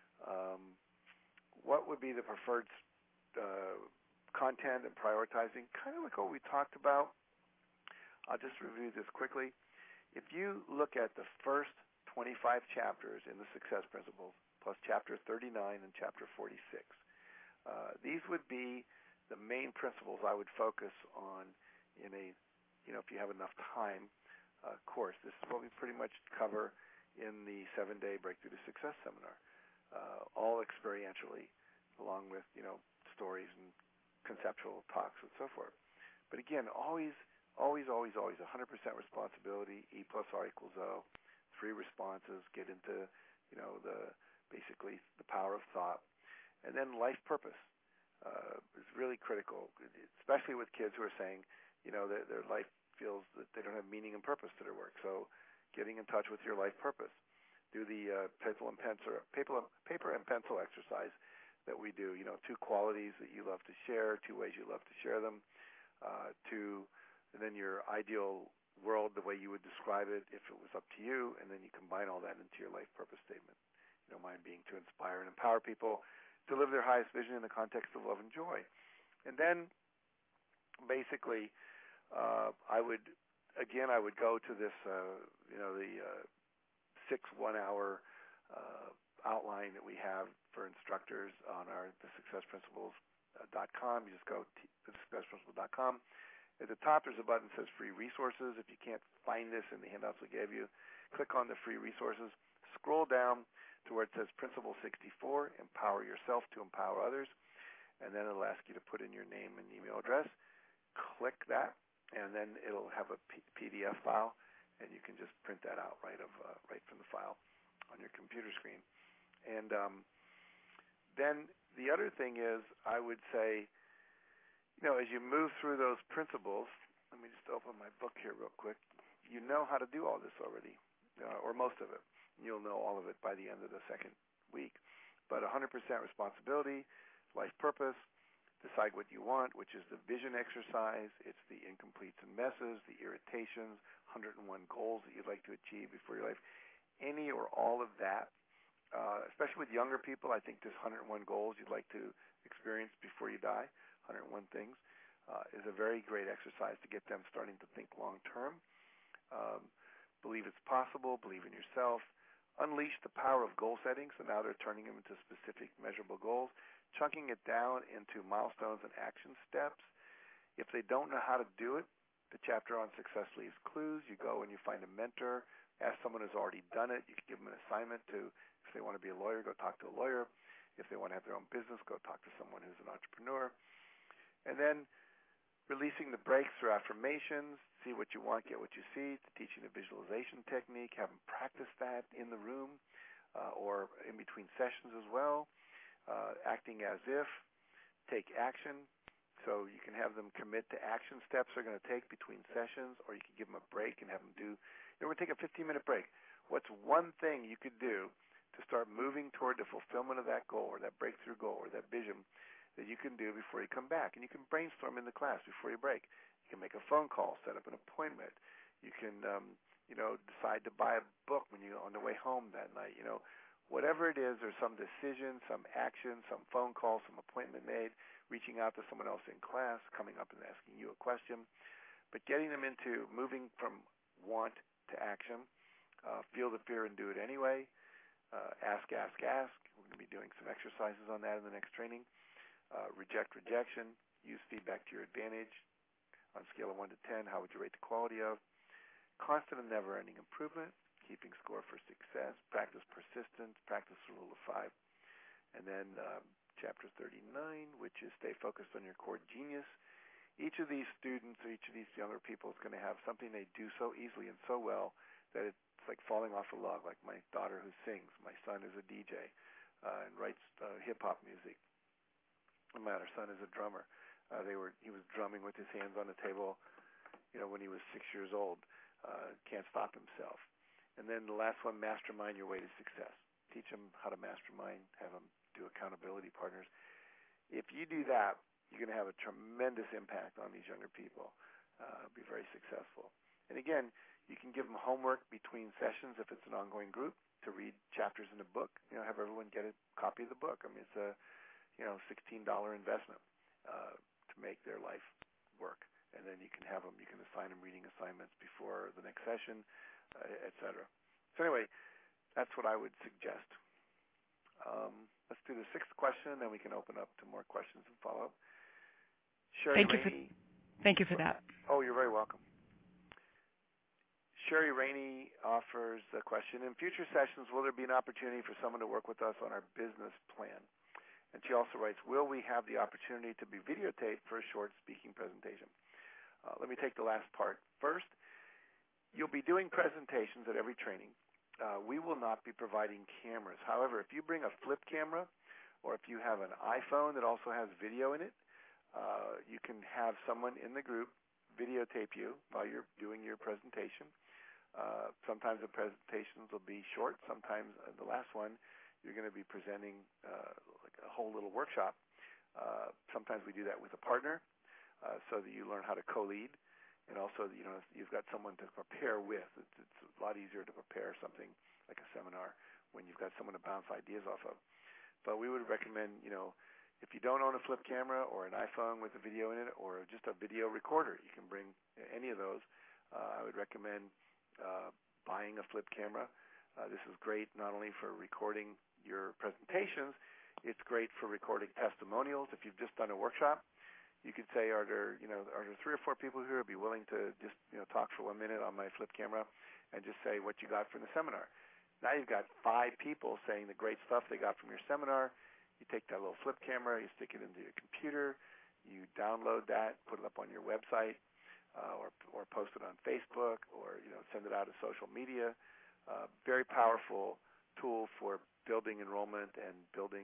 What would be the preferred content and prioritizing? Kind of like what we talked about. I'll just review this quickly. If you look at the first 25 chapters in the Success Principles, plus Chapter 39 and Chapter 46, these would be the main principles I would focus on in a, if you have enough time, course. This is what we pretty much cover in the 7-day Breakthrough to Success seminar, all experientially, along with, stories and conceptual talks and so forth. But again, always 100% responsibility, E plus R equals O, 3 responses, get into, basically the power of thought, and then life purpose. Is really critical, especially with kids who are saying, their life feels that they don't have meaning and purpose to their work. So getting in touch with your life purpose. Do the paper and pencil exercise that we do. 2 qualities that you love to share, 2 ways you love to share them, and then your ideal world, the way you would describe it if it was up to you, and then you combine all that into your life purpose statement. Mine being to inspire and empower people to live their highest vision in the context of love and joy. And then, basically, I would go to this, the 6 1-hour outline that we have for instructors on our thesuccessprinciples.com. You just go to thesuccessprinciples.com. At the top, there's a button that says Free Resources. If you can't find this in the handouts we gave you, click on the Free Resources. Scroll down to where it says Principle 64, Empower Yourself to Empower Others, and then it'll ask you to put in your name and email address. Click that, and then it'll have a PDF file, and you can just print that out right from the file on your computer screen. And then the other thing is, I would say, as you move through those principles, let me just open my book here real quick. You know how to do all this already, or most of it. You'll know all of it by the end of the second week. But 100% responsibility, life purpose, decide what you want, which is the vision exercise. It's the incompletes and messes, the irritations, 101 goals that you'd like to achieve before your life. Any or all of that, especially with younger people, I think this 101 goals you'd like to experience before you die, 101 things, is a very great exercise to get them starting to think long term. Believe it's possible, believe in yourself. Unleash the power of goal setting, so now they're turning them into specific measurable goals, chunking it down into milestones and action steps. If they don't know how to do it, the chapter on success leaves clues. You go and you find a mentor, ask someone who's already done it. You can give them an assignment to, if they want to be a lawyer, go talk to a lawyer. If they want to have their own business, go talk to someone who's an entrepreneur. And then releasing the breaks through affirmations, see what you want, get what you see, teaching the visualization technique, have them practice that in the room or in between sessions as well, acting as if, take action. So you can have them commit to action steps they're going to take between sessions, or you can give them a break and have them do, we're going to take a 15-minute break. What's one thing you could do to start moving toward the fulfillment of that goal or that breakthrough goal or that vision that you can do before you come back? And you can brainstorm in the class before you break. You can make a phone call, set up an appointment. You can, decide to buy a book when you're on the way home that night. Whatever it is, there's some decision, some action, some phone call, some appointment made, reaching out to someone else in class, coming up and asking you a question, but getting them into moving from want to action, feel the fear and do it anyway, ask. We're going to be doing some exercises on that in the next training. Reject rejection, use feedback to your advantage. On a scale of 1 to 10, how would you rate the quality of? Constant and never-ending improvement, keeping score for success, practice persistence, practice the rule of 5. And then chapter 39, which is stay focused on your core genius. Each of these students, or each of these younger people is going to have something they do so easily and so well that it's like falling off a log, like my daughter who sings. My son is a DJ and writes hip-hop music. And my other son is a drummer. He was drumming with his hands on the table, when he was 6 years old. Can't stop himself. And then the last one, mastermind your way to success. Teach them how to mastermind, have them do accountability partners. If you do that, you're going to have a tremendous impact on these younger people. Be very successful. And again, you can give them homework between sessions if it's an ongoing group to read chapters in a book. Have everyone get a copy of the book. I mean, it's a $16 investment to make their life work. And then you can assign them reading assignments before the next session, et cetera. So anyway, that's what I would suggest. Let's do the 6th question, and then we can open up to more questions and follow up. Sherry Rainey. Thank you for that. Oh, you're very welcome. Sherry Rainey offers a question. In future sessions, will there be an opportunity for someone to work with us on our business plan? And she also writes, will we have the opportunity to be videotaped for a short speaking presentation? Let me take the last part first. You'll be doing presentations at every training. We will not be providing cameras. However, if you bring a flip camera or if you have an iPhone that also has video in it, you can have someone in the group videotape you while you're doing your presentation. Sometimes the presentations will be short. Sometimes the last one, you're going to be presenting like a whole little workshop. Sometimes we do that with a partner so that you learn how to co-lead. And also, you've got someone to prepare with. It's a lot easier to prepare something like a seminar when you've got someone to bounce ideas off of. But we would recommend, if you don't own a flip camera or an iPhone with a video in it or just a video recorder, you can bring any of those. I would recommend buying a flip camera. This is great not only for recording your presentations, it's great for recording testimonials. If you've just done a workshop, you could say, are there 3 or 4 people here who would be willing to just talk for 1 minute on my flip camera and just say what you got from the seminar. Now you've got 5 people saying the great stuff they got from your seminar. You take that little flip camera, you stick it into your computer, you download that, put it up on your website, or post it on Facebook, or send it out to social media. Very powerful tool for building enrollment and building,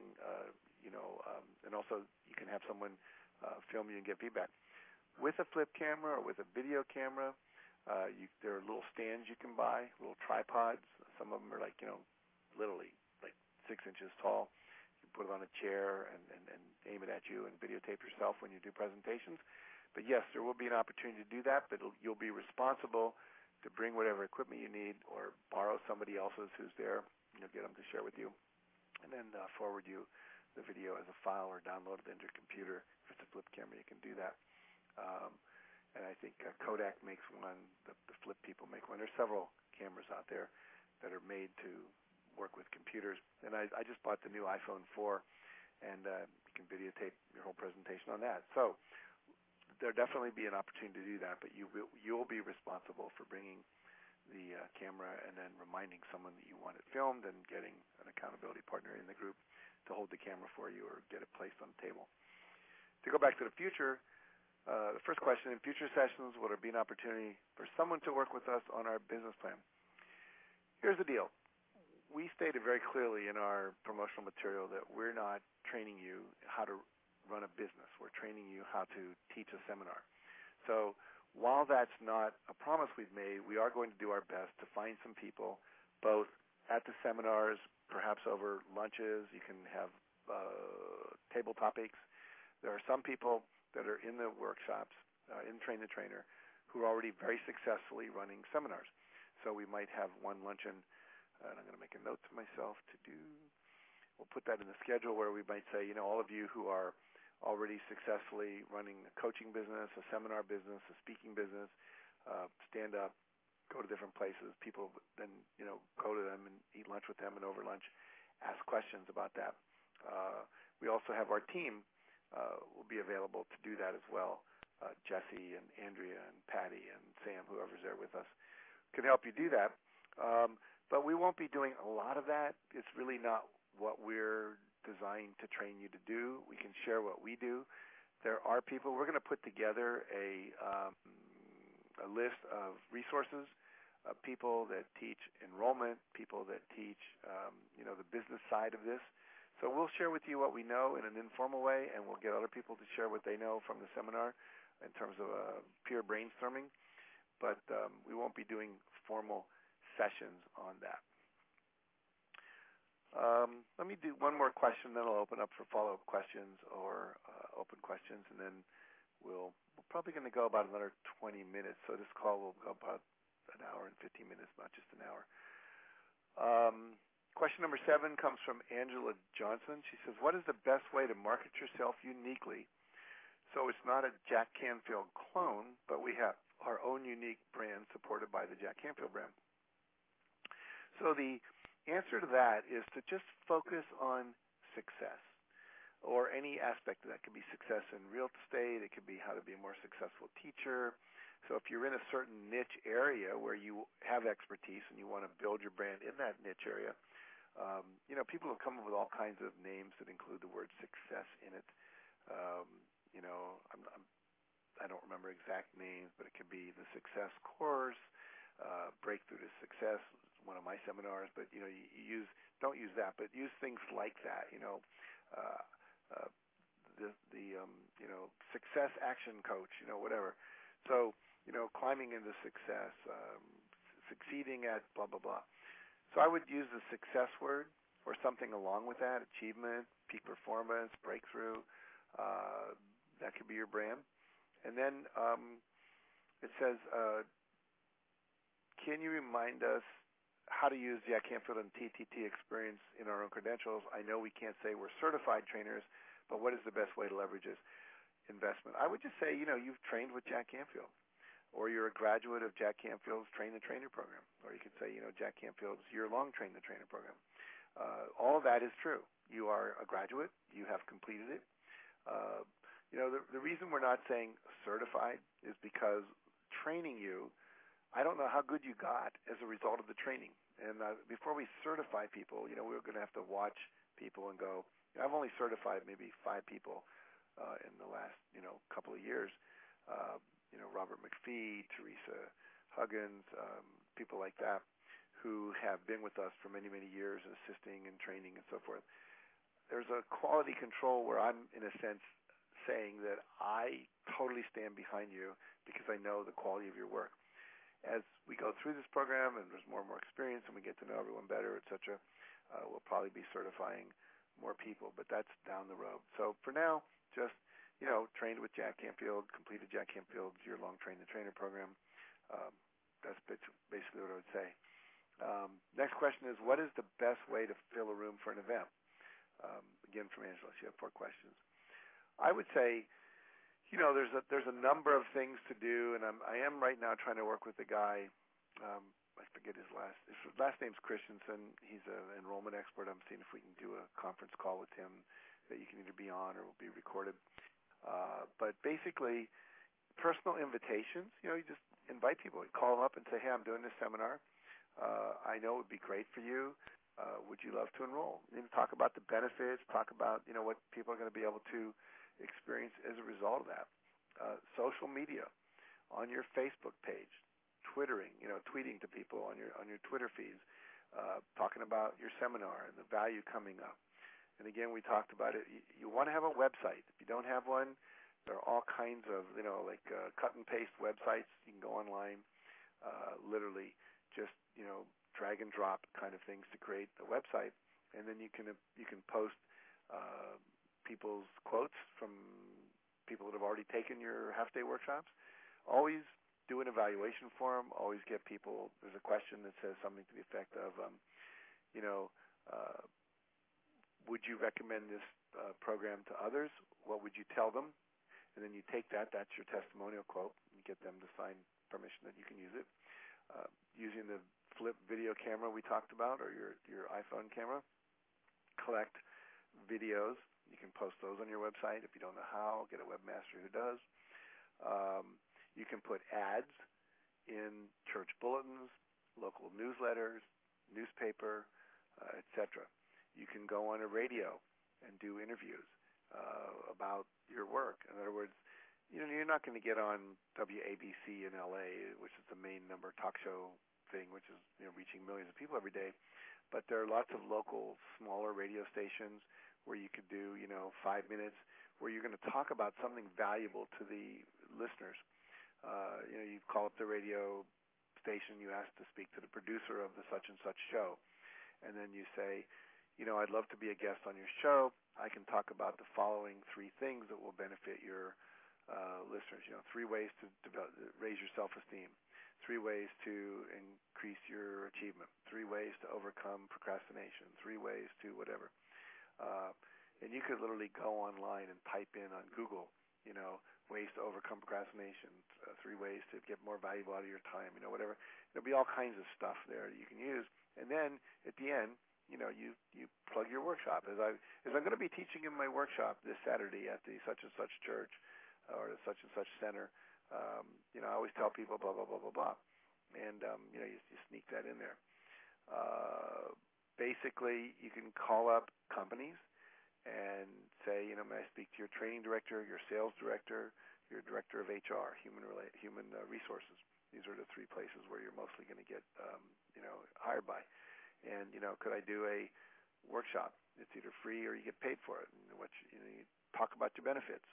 and also you can have someone film you and get feedback. With a flip camera or with a video camera, there are little stands you can buy, little tripods. Some of them are literally 6 inches tall. You put it on a chair and aim it at you and videotape yourself when you do presentations. But yes, there will be an opportunity to do that, but you'll be responsible to bring whatever equipment you need or borrow somebody else's who's there. You'll get them to share with you and then forward you the video as a file or download it into your computer. If it's a flip camera, you can do that. And I think Kodak makes one. The flip people make one. There's several cameras out there that are made to work with computers. And I just bought the new iPhone 4, and you can videotape your whole presentation on that. So there'll definitely be an opportunity to do that, but you'll be responsible for bringing the camera and then reminding someone that you want it filmed and getting an accountability partner in the group to hold the camera for you or get it placed on the table. To go back to the future, The first question, in future sessions, will there be an opportunity for someone to work with us on our business plan? Here's the deal. We stated very clearly in our promotional material that we're not training you how to run a business. We're training you how to teach a seminar. So while that's not a promise we've made, we are going to do our best to find some people, both at the seminars, perhaps over lunches. You can have table topics. There are some people that are in the workshops, in Train the Trainer, who are already very successfully running seminars. So we might have one luncheon, and I'm going to make a note to myself to do. We'll put that in the schedule where we might say, all of you who are already successfully running a coaching business, a seminar business, a speaking business, stand up, go to different places. People then, go to them and eat lunch with them, and over lunch ask questions about that. We also have our team will be available to do that as well. Jesse and Andrea and Patty and Sam, whoever's there with us, can help you do that. But we won't be doing a lot of that. It's really not what we're designed to train you to do. We can share what we do. There are people. We're going to put together a list of resources, people that teach enrollment, people that teach, the business side of this. So we'll share with you what we know in an informal way, and we'll get other people to share what they know from the seminar in terms of peer brainstorming. But we won't be doing formal sessions on that. Let me do one more question, then I'll open up for follow-up questions or open questions, and then we're probably going to go about another 20 minutes. So this call will go about an hour and 15 minutes, not just an hour. Question number 7 comes from Angela Johnson. She says, what is the best way to market yourself uniquely so it's not a Jack Canfield clone, but we have our own unique brand supported by the Jack Canfield brand? So the answer to that is to just focus on success, or any aspect of that. It could be success in real estate. It could be how to be a more successful teacher. So if you're in a certain niche area where you have expertise and you want to build your brand in that niche area, people have come up with all kinds of names that include the word success in it. I don't remember exact names, but it could be the Success Course, Breakthrough to Success, one of my seminars. But don't use that, but use things like that. The Success Action Coach, whatever. So climbing into success, succeeding at blah blah blah. So I would use the success word or something along with that: achievement, peak performance, breakthrough. That could be your brand. And then it says, can you remind us how to use Jack Canfield and TTT experience in our own credentials? I know we can't say we're certified trainers, but what is the best way to leverage this investment? I would just say, you've trained with Jack Canfield, or you're a graduate of Jack Canfield's Train the Trainer program, or you could say, Jack Canfield's year-long Train the Trainer program. All of that is true. You are a graduate. You have completed it. The reason we're not saying certified is because training you, I don't know how good you got as a result of the training. And before we certify people, we're going to have to watch people and go, I've only certified maybe 5 people in the last, couple of years. Robert McPhee, Teresa Huggins, people like that who have been with us for many, many years assisting and training and so forth. There's a quality control where I'm, in a sense, saying that I totally stand behind you because I know the quality of your work. As we go through this program and there's more and more experience and we get to know everyone better, et cetera, we'll probably be certifying more people, but that's down the road. So for now, just, trained with Jack Canfield, completed Jack Canfield's year-long Train the Trainer program. That's basically what I would say. Next question is, what is the best way to fill a room for an event? Again, from Angela, she had 4 questions. I would say, there's a number of things to do, and I am right now trying to work with a guy. I forget his last name's Christensen. He's an enrollment expert. I'm seeing if we can do a conference call with him that you can either be on or will be recorded. But basically, personal invitations. You just invite people. You call them up and say, hey, I'm doing this seminar. I know it would be great for you. Would you love to enroll? And talk about the benefits. Talk about what people are going to be able to experience as a result of that. social media, on your Facebook page, tweeting to people on your Twitter feeds, talking about your seminar and the value coming up. And again, we talked about it. You want to have a website. If you don't have one, there are all kinds of cut and paste websites. You can go online, literally just drag and drop kind of things to create a website, and then you can post people's quotes from people that have already taken your half-day workshops. Always do an evaluation for them. Always get people. There's a question that says something to the effect of, would you recommend this program to others? What would you tell them? And then you take that's your testimonial quote, and get them to sign permission that you can use it. Using the flip video camera we talked about, or your iPhone camera, collect videos. You can post those on your website. If you don't know how, get a webmaster who does. You can put ads in church bulletins, local newsletters, newspaper, etc. You can go on a radio and do interviews about your work. In other words, you're not going to get on WABC in LA, which is the main number talk show thing, which is reaching millions of people every day. But there are lots of local, smaller radio stations where you could do 5 minutes where you're going to talk about something valuable to the listeners. You call up the radio station, you ask to speak to the producer of the such and such show, and then you say, I'd love to be a guest on your show. I can talk about the following 3 things that will benefit your listeners. 3 ways to raise your self-esteem, 3 ways to increase your achievement, 3 ways to overcome procrastination, 3 ways to whatever. And you could literally go online and type in on Google, ways to overcome procrastination, 3 ways to get more valuable out of your time, whatever. There'll be all kinds of stuff there that you can use. And then at the end, you plug your workshop. As I'm going to be teaching in my workshop this Saturday at the such and such church or the such and such center, I always tell people blah blah blah blah blah, and you sneak that in there. Basically, you can call up companies and say, may I speak to your training director, your sales director, your director of HR, human resources. These are the 3 places where you're mostly going to get hired by. And could I do a workshop? It's either free or you get paid for it. And you talk about your benefits.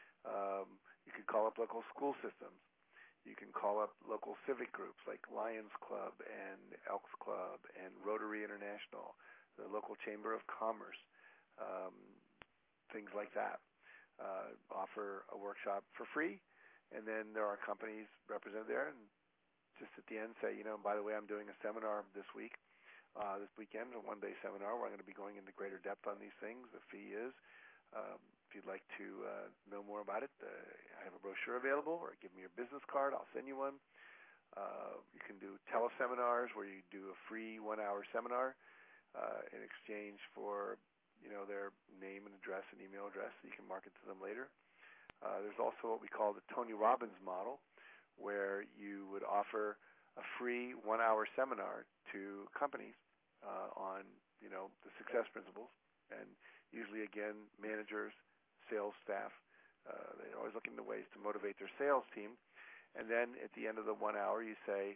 You can call up local school systems. You can call up local civic groups like Lions Club and Elks Club and Rotary International, the local Chamber of Commerce, things like that. Offer a workshop for free, and then there are companies represented there. And just at the end say, by the way, I'm doing a seminar this weekend, a 1-day seminar where I'm going to be going into greater depth on these things. The fee is, if you'd like to know more about it, I have a brochure available, or give me your business card. I'll send you one. You can do teleseminars where you do a free 1-hour seminar in exchange for their name and address and email address, so you can market to them later. There's also what we call the Tony Robbins model, where you would offer a free 1-hour seminar to companies on the success principles, and usually again managers, sales staff. They're always looking to ways to motivate their sales team. And then at the end of the 1 hour, you say,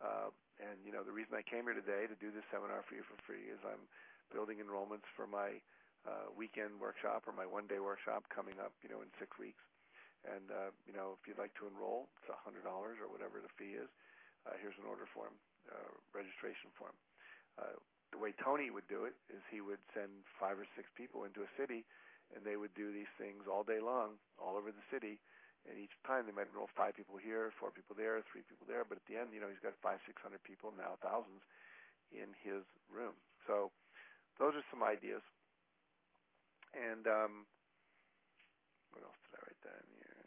the reason I came here today to do this seminar for you for free is I'm building enrollments for my weekend workshop or my 1-day workshop coming up, in 6 weeks. And if you'd like to enroll, it's $100 or whatever the fee is. Here's an order form, registration form. The way Tony would do it is he would send 5 or 6 people into a city, and they would do these things all day long, all over the city. And each time they might enroll 5 people here, 4 people there, 3 people there. But at the end, he's got 500-600 people, now thousands, in his room. So those are some ideas. And what else did I write down here?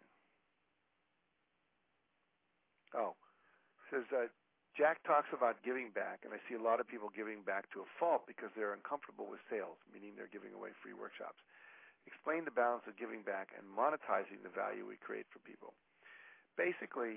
Oh, it says Jack talks about giving back, and I see a lot of people giving back to a fault because they're uncomfortable with sales, meaning they're giving away free workshops. Explain the balance of giving back and monetizing the value we create for people. Basically,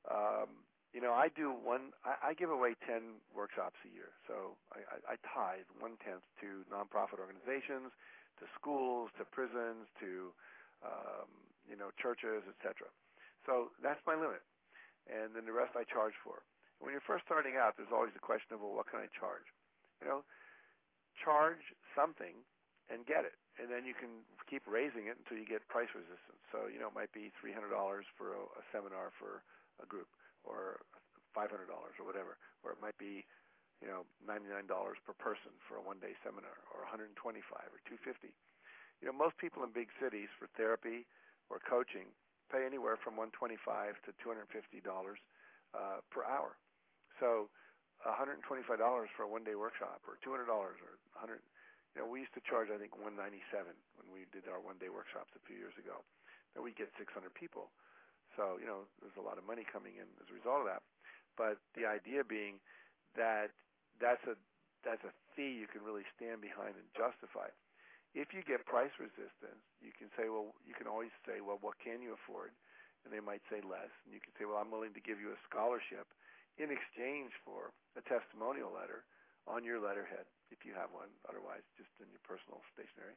I give away 10 workshops a year. So I tithe 1/10 to nonprofit organizations, to schools, to prisons, to churches, etc. So that's my limit. And then the rest I charge for. When you're first starting out, there's always the question of, well, what can I charge? Charge something and get it. And then you can keep raising it until you get price resistance. So, it might be $300 for a seminar for a group, or $500 or whatever. Or it might be, $99 per person for a one-day seminar, or $125 or $250. Most people in big cities for therapy or coaching pay anywhere from $125 to $250 per hour. So $125 for a one-day workshop, or $200 or $100. We used to charge, I think, $197 when we did our one-day workshops a few years ago. And we'd get 600 people. So, there's a lot of money coming in as a result of that. But the idea being that that's a fee you can really stand behind and justify. If you get price resistance, you can always say, well, what can you afford? And they might say less. And you can say, well, I'm willing to give you a scholarship in exchange for a testimonial letter on your letterhead, if you have one, otherwise just in your personal stationery,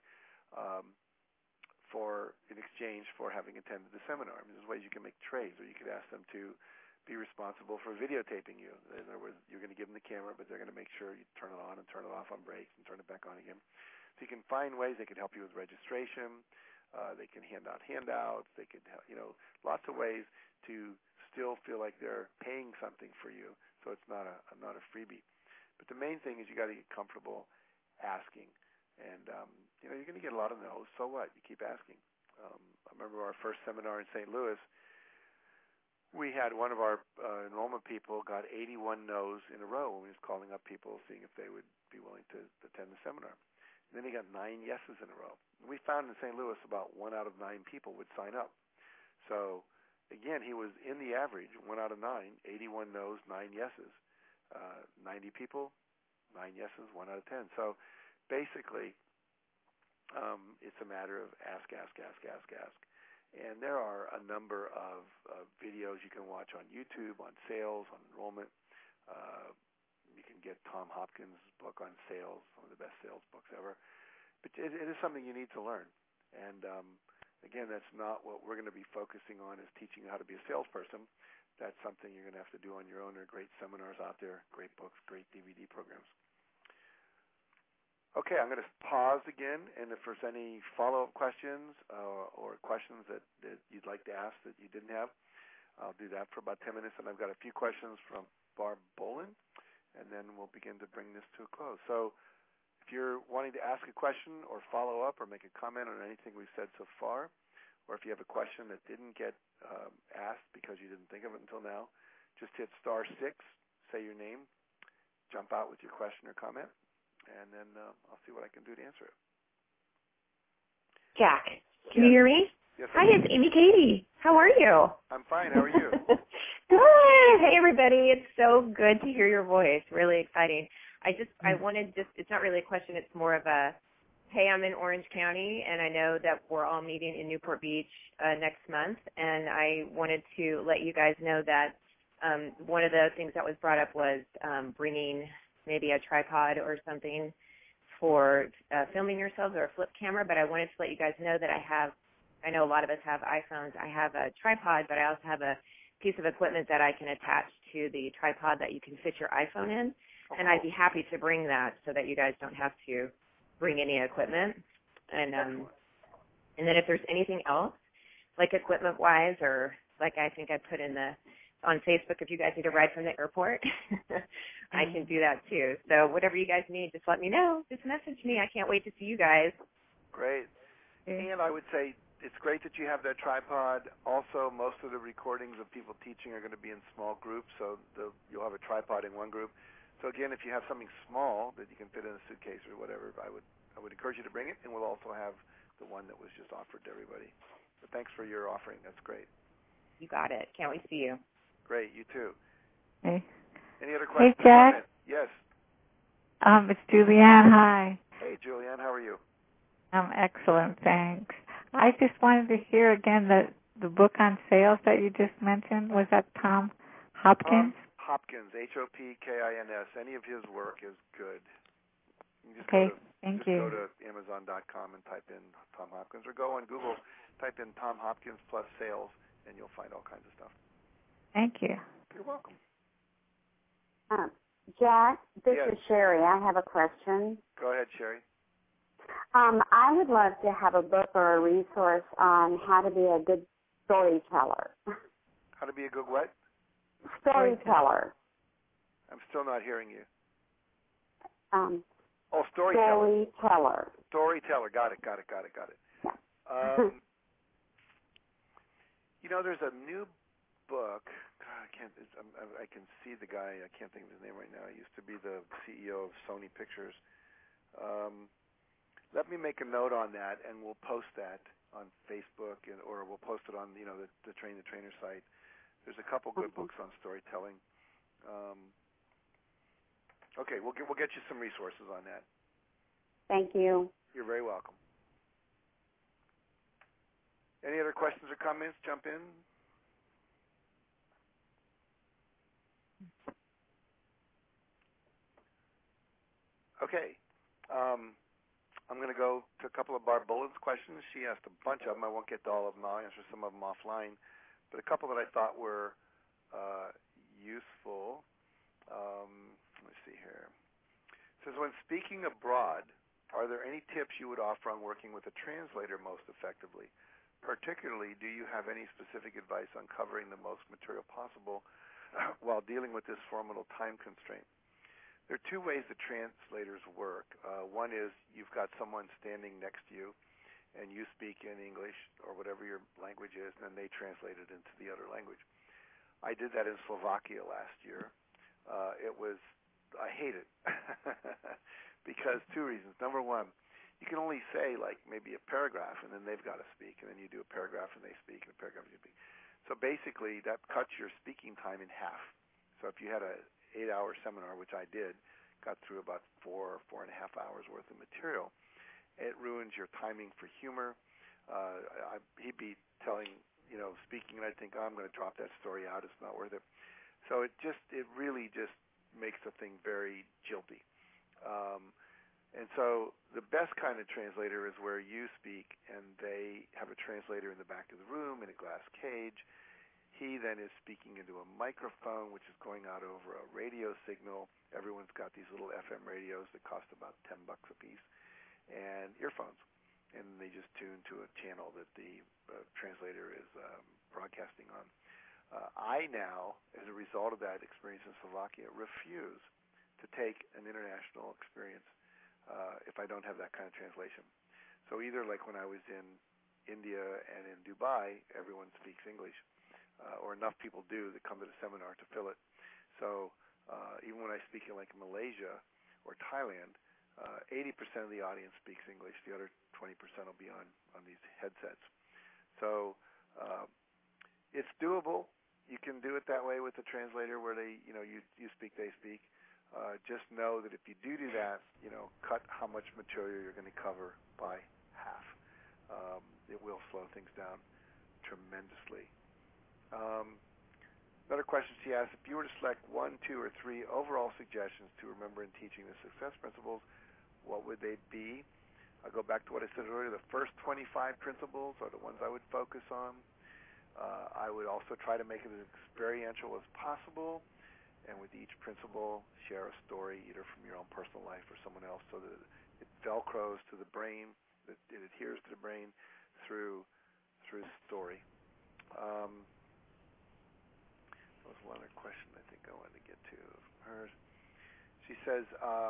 in exchange for having attended the seminar. There's ways you can make trades, or you could ask them to be responsible for videotaping you. In other words, you're going to give them the camera, but they're going to make sure you turn it on and turn it off on breaks and turn it back on again. So you can find ways. They can help you with registration. They can hand out handouts. They can, lots of ways to still feel like they're paying something for you, so it's not a freebie. But the main thing is you got to get comfortable asking, and you're going to get a lot of no's. So what? You keep asking. I remember our first seminar in St. Louis. We had one of our enrollment people got 81 no's in a row when he was calling up people, seeing if they would be willing to attend the seminar. And then he got 9 yeses in a row. And we found in St. Louis about 1 out of 9 people would sign up. So again, he was in the average, 1 out of 9, 81 no's, 9 yeses. 90 people, 9 yeses, 1 out of 10. So basically, it's a matter of ask. And there are a number of videos you can watch on YouTube, on sales, on enrollment. You can get Tom Hopkins' book on sales, one of the best sales books ever. But it is something you need to learn. And again, that's not what we're going to be focusing on, is teaching you how to be a salesperson. That's something you're going to have to do on your own. There are great seminars out there, great books, great DVD programs. Okay, I'm going to pause again, and if there's any follow-up questions or questions that you'd like to ask that you didn't have, I'll do that for about 10 minutes. And I've got a few questions from Barb Bolin, and then we'll begin to bring this to a close. So if you're wanting to ask a question or follow up or make a comment on anything we've said so far, or if you have a question that didn't get asked because you didn't think of it until now, just hit *6, say your name, jump out with your question or comment, and then I'll see what I can do to answer it. Jack, can you hear me? Yes. Hi, it's Amy Katie. How are you? I'm fine. How are you? Good. Hey, everybody. It's so good to hear your voice. Really exciting. I wanted it's not really a question. It's more of a, hey, I'm in Orange County, and I know that we're all meeting in Newport Beach next month, and I wanted to let you guys know that one of the things that was brought up was bringing maybe a tripod or something for filming yourselves, or a flip camera, but I wanted to let you guys know that I know a lot of us have iPhones. I have a tripod, but I also have a piece of equipment that I can attach to the tripod that you can fit your iPhone in, and I'd be happy to bring that so that you guys don't have to bring any equipment. And then if there's anything else, like equipment-wise, or like I think I put on Facebook, if you guys need a ride from the airport, I can do that too. So whatever you guys need, just let me know. Just message me. I can't wait to see you guys. Great. And I would say it's great that you have that tripod. Also, most of the recordings of people teaching are going to be in small groups, so you'll have a tripod in one group. So again, if you have something small that you can fit in a suitcase or whatever, I would encourage you to bring it, and we'll also have the one that was just offered to everybody. But thanks for your offering. That's great. You got it. Can't wait to see you. Great. You too. Hey. Any other questions? Hey, Jack. Yes. It's Julianne. Hi. Hey, Julianne. How are you? I'm excellent, thanks. I just wanted to hear again the book on sales that you just mentioned. Was that Tom Hopkins? Hopkins, Hopkins. Any of his work is good. You just Okay, go to Amazon.com and type in Tom Hopkins, or go on Google, type in Tom Hopkins plus sales, and you'll find all kinds of stuff. Thank you. You're welcome. Jack, this Yes. is Sherry. I have a question. Go ahead, Sherry. I would love to have a book or a resource on how to be a good storyteller. How to be a good what? Storyteller. I'm still not hearing you. Storyteller. Storyteller. Got it. Yeah. There's a new book. God, I can see the guy. I can't think of his name right now. He used to be the CEO of Sony Pictures. Let me make a note on that, and we'll post that on Facebook, or we'll post it on the Train the Trainer site. There's a couple good books on storytelling. Okay, we'll get you some resources on that. Thank you. You're very welcome. Any other questions or comments? Jump in. Okay. I'm going to go to a couple of Barb Bullen's questions. She asked a bunch of them. I won't get to all of them. I'll answer some of them offline. But a couple that I thought were useful. Let's see here. It says, when speaking abroad, are there any tips you would offer on working with a translator most effectively? Particularly, do you have any specific advice on covering the most material possible while dealing with this formidable time constraint? There are two ways that translators work. One is you've got someone standing next to you, and you speak in English or whatever your language is, and then they translate it into the other language. I did that in Slovakia last year. I hate it because two reasons. Number one, you can only say like maybe a paragraph, and then they've got to speak, and then you do a paragraph and they speak, and a paragraph and you speak. So basically, that cuts your speaking time in half. So if you had a 8-hour seminar, which I did, got through about 4.5 hours worth of material. It ruins your timing for humor. He'd be speaking, and I'd think, I'm going to drop that story out. It's not worth it. So it really just makes the thing very jilty. And so the best kind of translator is where you speak, and they have a translator in the back of the room in a glass cage. He then is speaking into a microphone, which is going out over a radio signal. Everyone's got these little FM radios that cost about $10 a piece, and earphones. And they just tune to a channel that the translator is broadcasting on. I now, as a result of that experience in Slovakia, refuse to take an international experience if I don't have that kind of translation. So either like when I was in India and in Dubai, everyone speaks English. Or enough people do that come to the seminar to fill it. So even when I speak in like Malaysia or Thailand, 80% of the audience speaks English. The other 20% will be on these headsets. So it's doable. You can do it that way with the translator where you speak, they speak. Just know that if you do that, cut how much material you're going to cover by half. It will slow things down tremendously. Another question she asked, if you were to select 1, 2, or 3 overall suggestions to remember in teaching the success principles, what would they be? I'll go back to what I said earlier. The first 25 principles are the ones I would focus on. I would also try to make it as experiential as possible, and with each principle, share a story either from your own personal life or someone else so that it velcros to the brain, that it adheres to the brain through story. That was one other question I think I wanted to get to from hers. She says,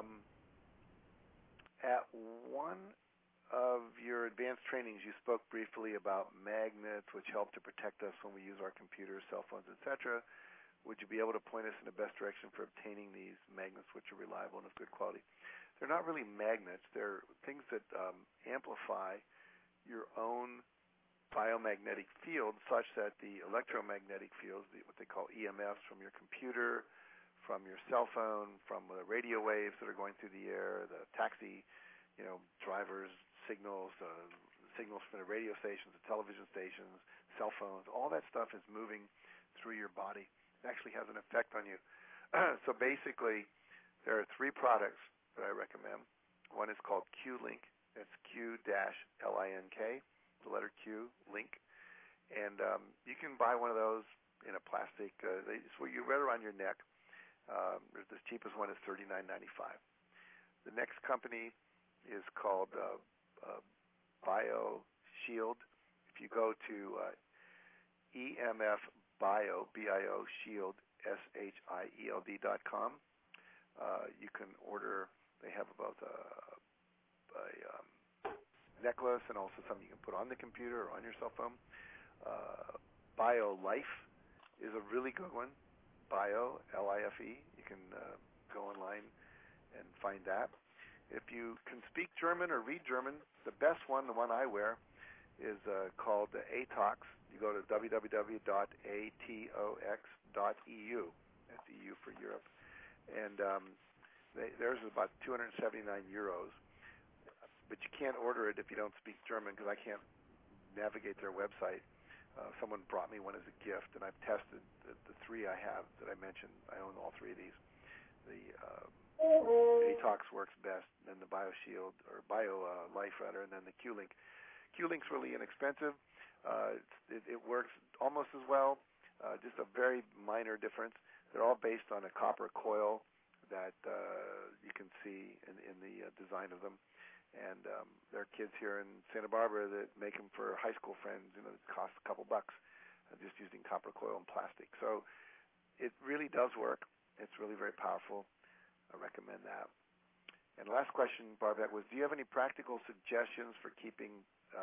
at one of your advanced trainings, you spoke briefly about magnets, which help to protect us when we use our computers, cell phones, etc. Would you be able to point us in the best direction for obtaining these magnets, which are reliable and of good quality? They're not really magnets. They're things that amplify your own biomagnetic field, such that the electromagnetic fields, what they call EMFs from your computer, from your cell phone, from the radio waves that are going through the air, the taxi, drivers' signals, signals from the radio stations, the television stations, cell phones, all that stuff is moving through your body. It actually has an effect on you. So basically, there are 3 products that I recommend. One is called Q-Link. It's Q-Link, the letter Q, Link. And you can buy one of those in a plastic. So you wear it around your neck. The cheapest one is $39.95. The next company is called BioShield. If you go to EMF Bio, B-I-O, Shield, SHIELD.com, you can order. They have about a necklace and also something you can put on the computer or on your cell phone. BioLife is a really good one. Bio, L-I-F-E. You can go online and find that. If you can speak German or read German, the best one, the one I wear, is called ATOX. You go to www.atox.eu. That's EU for Europe. And theirs is about €279. But you can't order it if you don't speak German because I can't navigate their website. Someone brought me one as a gift, and I've tested the three I have that I mentioned. I own all three of these. The ATOX works best, then the BioShield, or BioLife rather, and then the Q-Link. Q-Link's really inexpensive. It works almost as well, just a very minor difference. They're all based on a copper coil that you can see in the design of them. And there are kids here in Santa Barbara that make them for high school friends. It costs a couple bucks just using copper coil and plastic. So it really does work. It's really very powerful. I recommend that. And the last question, Barbette, was do you have any practical suggestions for keeping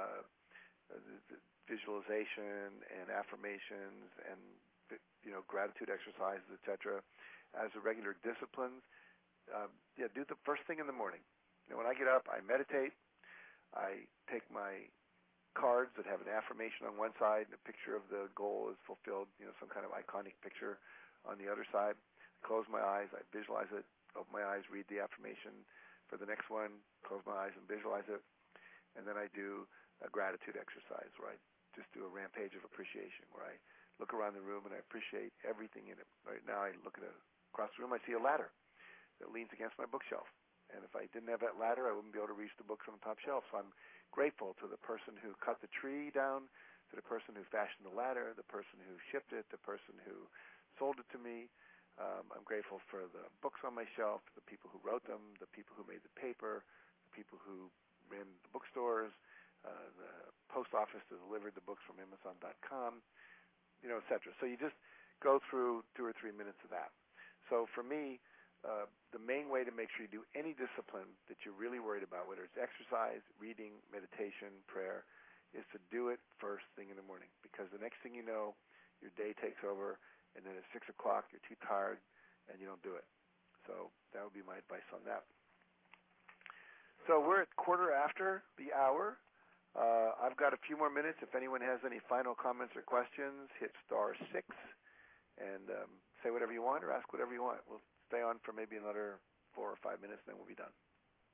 visualization and affirmations and gratitude exercises, etc., as a regular discipline? Do the first thing in the morning. When I get up, I meditate. I take my cards that have an affirmation on one side and a picture of the goal is fulfilled, some kind of iconic picture on the other side. I close my eyes. I visualize it. Open my eyes, read the affirmation for the next one. Close my eyes and visualize it. And then I do a gratitude exercise where I just do a rampage of appreciation where I look around the room and I appreciate everything in it. Right now I look across the room, I see a ladder that leans against my bookshelf. And if I didn't have that ladder, I wouldn't be able to reach the books on the top shelf. So I'm grateful to the person who cut the tree down, to the person who fashioned the ladder, the person who shipped it, the person who sold it to me. I'm grateful for the books on my shelf, the people who wrote them, the people who made the paper, the people who ran the bookstores, the post office that delivered the books from Amazon.com, etc. So you just go through 2 or 3 minutes of that. So for me, the main way to make sure you do any discipline that you're really worried about, whether it's exercise, reading, meditation, prayer, is to do it first thing in the morning. Because the next thing you know, your day takes over, and then at 6 o'clock you're too tired and you don't do it. So that would be my advice on that. So we're at 1/4 the hour. I've got a few more minutes. If anyone has any final comments or questions, hit *6 and say whatever you want or ask whatever you want. We'll stay on for maybe another 4 or 5 minutes, then we'll be done.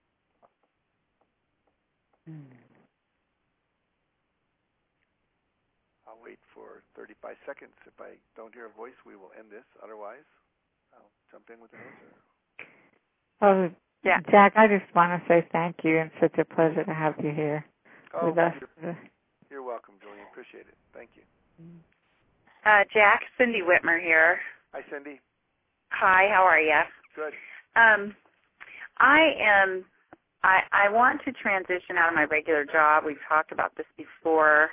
I'll wait for 35 seconds. If I don't hear a voice, we will end this. Otherwise, I'll jump in with an answer. Oh, yeah. Jack, I just want to say thank you, and such a pleasure to have you here with us. You're welcome, Julian. Appreciate it. Thank you. Jack, Cindy Whitmer here. Hi, Cindy. Hi, how are you? Good. I want to transition out of my regular job. We've talked about this before.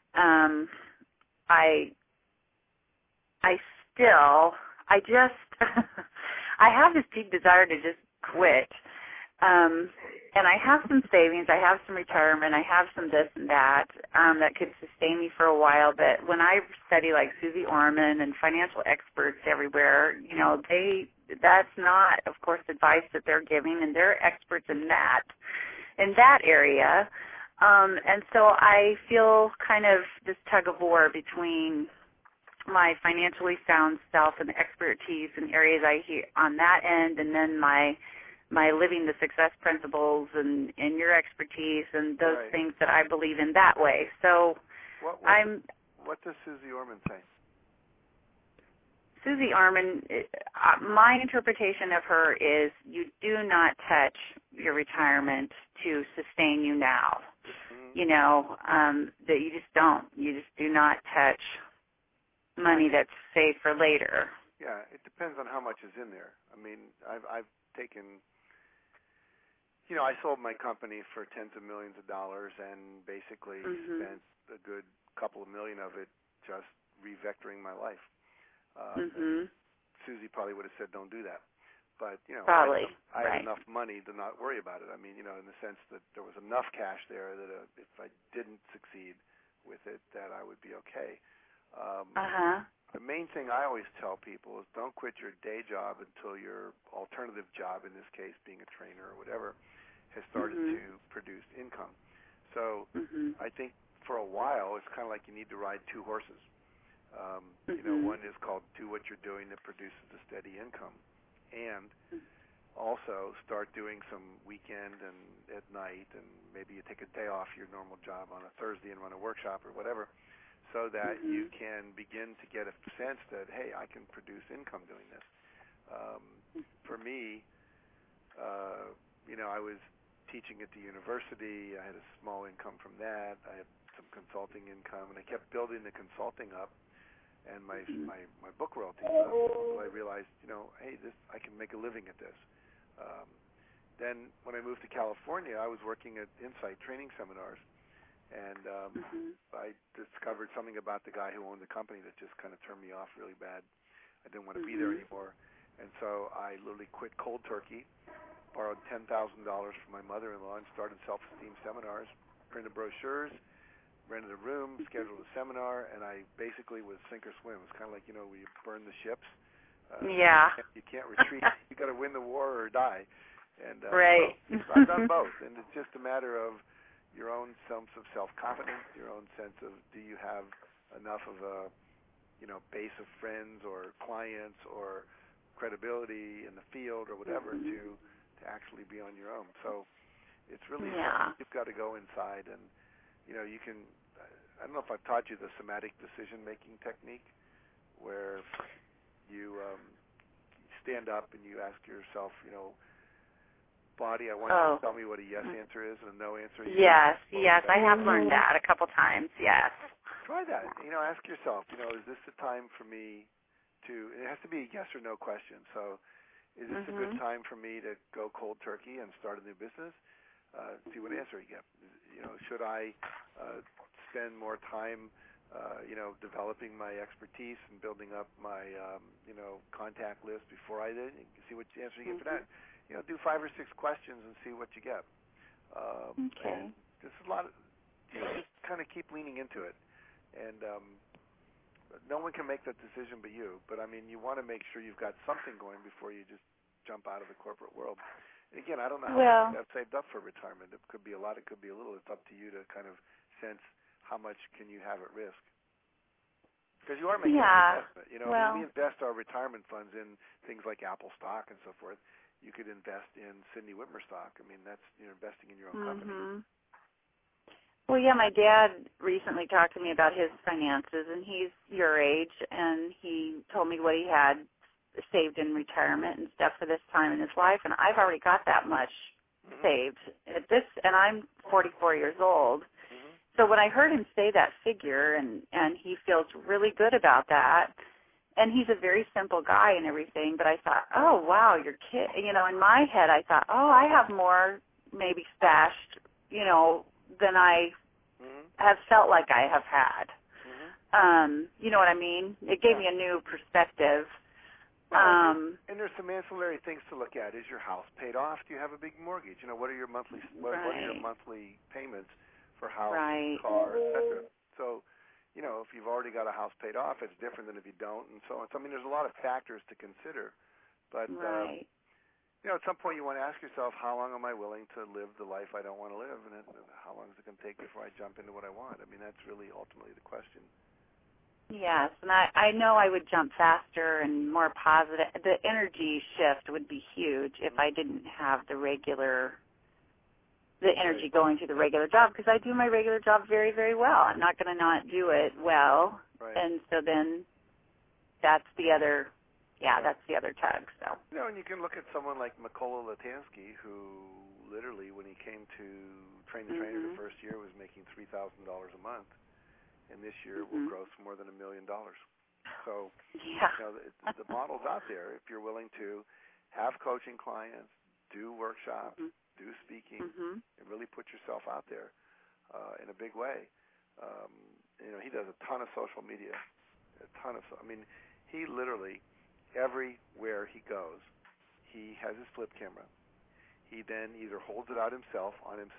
I have this deep desire to just quit. And I have some savings, I have some retirement, I have some this and that that could sustain me for a while. But when I study like Susie Orman and financial experts everywhere, that's not, of course, advice that they're giving, and they're experts in that area. And so I feel kind of this tug of war between my financially sound self and the expertise in areas I hear on that end, and then my living the success principles and your expertise and those right. things that I believe in that way. So what does Susie Orman say? Susie Orman, my interpretation of her is you do not touch your retirement to sustain you now. Mm-hmm. You know, that you just don't. You just do not touch money that's saved for later. Yeah, it depends on how much is in there. I mean, I've taken, you know, I sold my company for tens of millions of dollars and basically spent a good couple of million of it just revectoring my life. Susie probably would have said, don't do that. But, you know, probably. I had enough money to not worry about it. I mean, you know, in the sense that there was enough cash there that if I didn't succeed with it, that I would be okay. The main thing I always tell people is don't quit your day job until your alternative job, in this case being a trainer or whatever, has started to produce income. So I think for a while it's kind of like you need to ride two horses. You know, one is called do what you're doing that produces a steady income, and also start doing some weekend and at night, and maybe you take a day off your normal job on a Thursday and run a workshop or whatever, so that you can begin to get a sense that, hey, I can produce income doing this. For me, you know, I was teaching at the university. I had a small income from that. I had some consulting income, and I kept building the consulting up and my book royalties up until I realized, you know, hey, I can make a living at this. Then when I moved to California, I was working at Insight training seminars, and I discovered something about the guy who owned the company that just kind of turned me off really bad. I didn't want to be there anymore, and so I literally quit cold turkey, borrowed $10,000 from my mother-in-law, and started self-esteem seminars, printed brochures, rented a room, scheduled a seminar, and I basically was sink or swim. It's kind of like, you know, we burn the ships. You can't retreat. You got to win the war or die. And right. So I've done both, and it's just a matter of your own sense of self-confidence, your own sense of do you have enough of a, you know, base of friends or clients or credibility in the field or whatever to actually be on your own. So it's really you've got to go inside, and you know, you can. I don't know if I've taught you the somatic decision-making technique, where you stand up and you ask yourself, you know, body, I want you to tell me what a yes answer is and a no answer is. Yes, I have learned that a couple times, yes. Try that. You know, ask yourself, you know, is this the time for me to, it has to be a yes or no question. So is this a good time for me to go cold turkey and start a new business? See what answer you get. You know, should I spend more time, you know, developing my expertise and building up my, you know, contact list before I did? See what answer you get for that. You know, do 5 or 6 questions and see what you get. And there's a lot of, you know, just kind of keep leaning into it. And no one can make that decision but you. But, I mean, you want to make sure you've got something going before you just jump out of the corporate world. And again, I don't know how much you have saved up for retirement. It could be a lot. It could be a little. It's up to you to kind of sense how much can you have at risk. Because you are making an investment. You know, we invest our retirement funds in things like Apple stock and so forth. You could invest in Cindy Whitmer stock. I mean, that's, you're investing in your own company. Well, yeah, my dad recently talked to me about his finances, and he's your age, and he told me what he had saved in retirement and stuff for this time in his life, and I've already got that much saved at this, and I'm 44 years old. So when I heard him say that figure, and he feels really good about that, and he's a very simple guy and everything, but I thought, oh, wow, you're kidding. You know, in my head, I thought, oh, I have more maybe stashed, you know, than I have felt like I have had. You know what I mean? It gave me a new perspective. And there's some ancillary things to look at. Is your house paid off? Do you have a big mortgage? You know, what are your monthly what are your monthly payments for house, car, etc.? So, you know, if you've already got a house paid off, it's different than if you don't, and so on. So, I mean, there's a lot of factors to consider. But, you know, at some point you want to ask yourself, how long am I willing to live the life I don't want to live, and how long is it going to take before I jump into what I want? I mean, that's really ultimately the question. Yes, and I know I would jump faster and more positive. The energy shift would be huge if I didn't have the energy going to the regular job, because I do my regular job very, very well. I'm not going to not do it well. And so then that's the other tug. So. You know, and you can look at someone like Mykola Latansky, who literally, when he came to train the trainer the first year, was making $3,000 a month, and this year will gross more than $1 million. So, the model's out there. If you're willing to have coaching clients, do workshops, do speaking, and really put yourself out there in a big way. He does a ton of social media, he literally, everywhere he goes, he has his flip camera. He then either holds it out himself,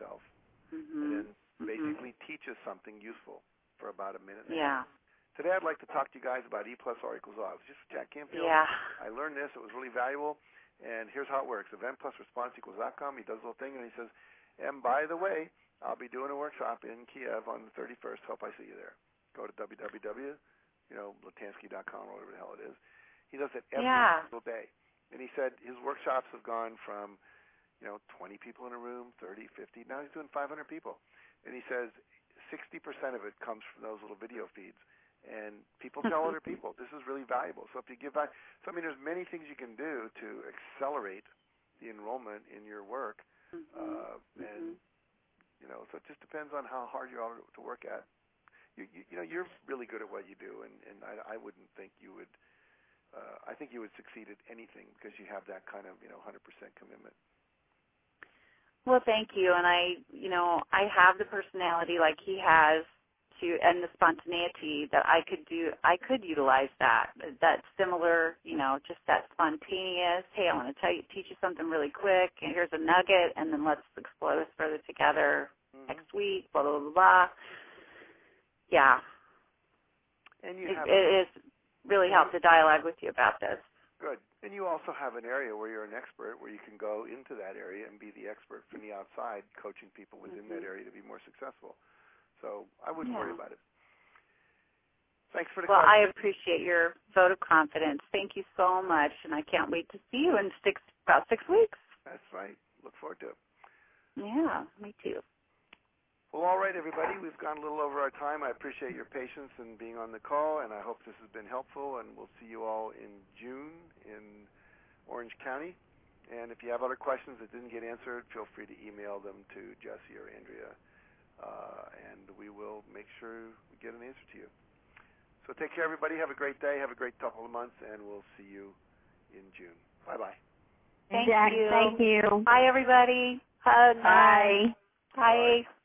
and then basically teaches something useful for about a minute and a half. Today I'd like to talk to you guys about E plus R equals O. It was just Jack Canfield. I learned this. It was really valuable. And here's how it works. Event plus response equals.com. He does a little thing, and he says, and by the way, I'll be doing a workshop in Kiev on the 31st. Hope I see you there. Go to www.latansky.com or whatever the hell it is. He does it every single day. And he said his workshops have gone from, 20 people in a room, 30, 50. Now he's doing 500 people. And he says 60% of it comes from those little video feeds. And people tell other people. This is really valuable. So if you give back, there's many things you can do to accelerate the enrollment in your work. And, so it just depends on how hard you are to work at. You're really good at what you do, and I wouldn't think you would. I think you would succeed at anything because you have that kind of 100% commitment. Well, thank you, and I have the personality like he has and the spontaneity that I could utilize that similar, just that spontaneous. Hey, I want to teach you something really quick, and here's a nugget, and then let's explore this further together next week. Blah blah blah blah. Yeah. And it has really helped to dialogue with you about this. Good. And you also have an area where you're an expert, where you can go into that area and be the expert from the outside, coaching people within that area to be more successful. So I wouldn't worry about it. Thanks for the question. I appreciate your vote of confidence. Thank you so much, and I can't wait to see you in about 6 weeks. That's right. Look forward to it. Yeah, me too. Well, all right, everybody. We've gone a little over our time. I appreciate your patience and being on the call, and I hope this has been helpful, and we'll see you all in June in Orange County. And if you have other questions that didn't get answered, feel free to email them to Jesse or Andrea, and we will make sure we get an answer to you. So take care, everybody. Have a great day. Have a great couple of months, and we'll see you in June. Bye-bye. Thank you. Thank you. Bye, everybody. Hugs. Bye. Bye.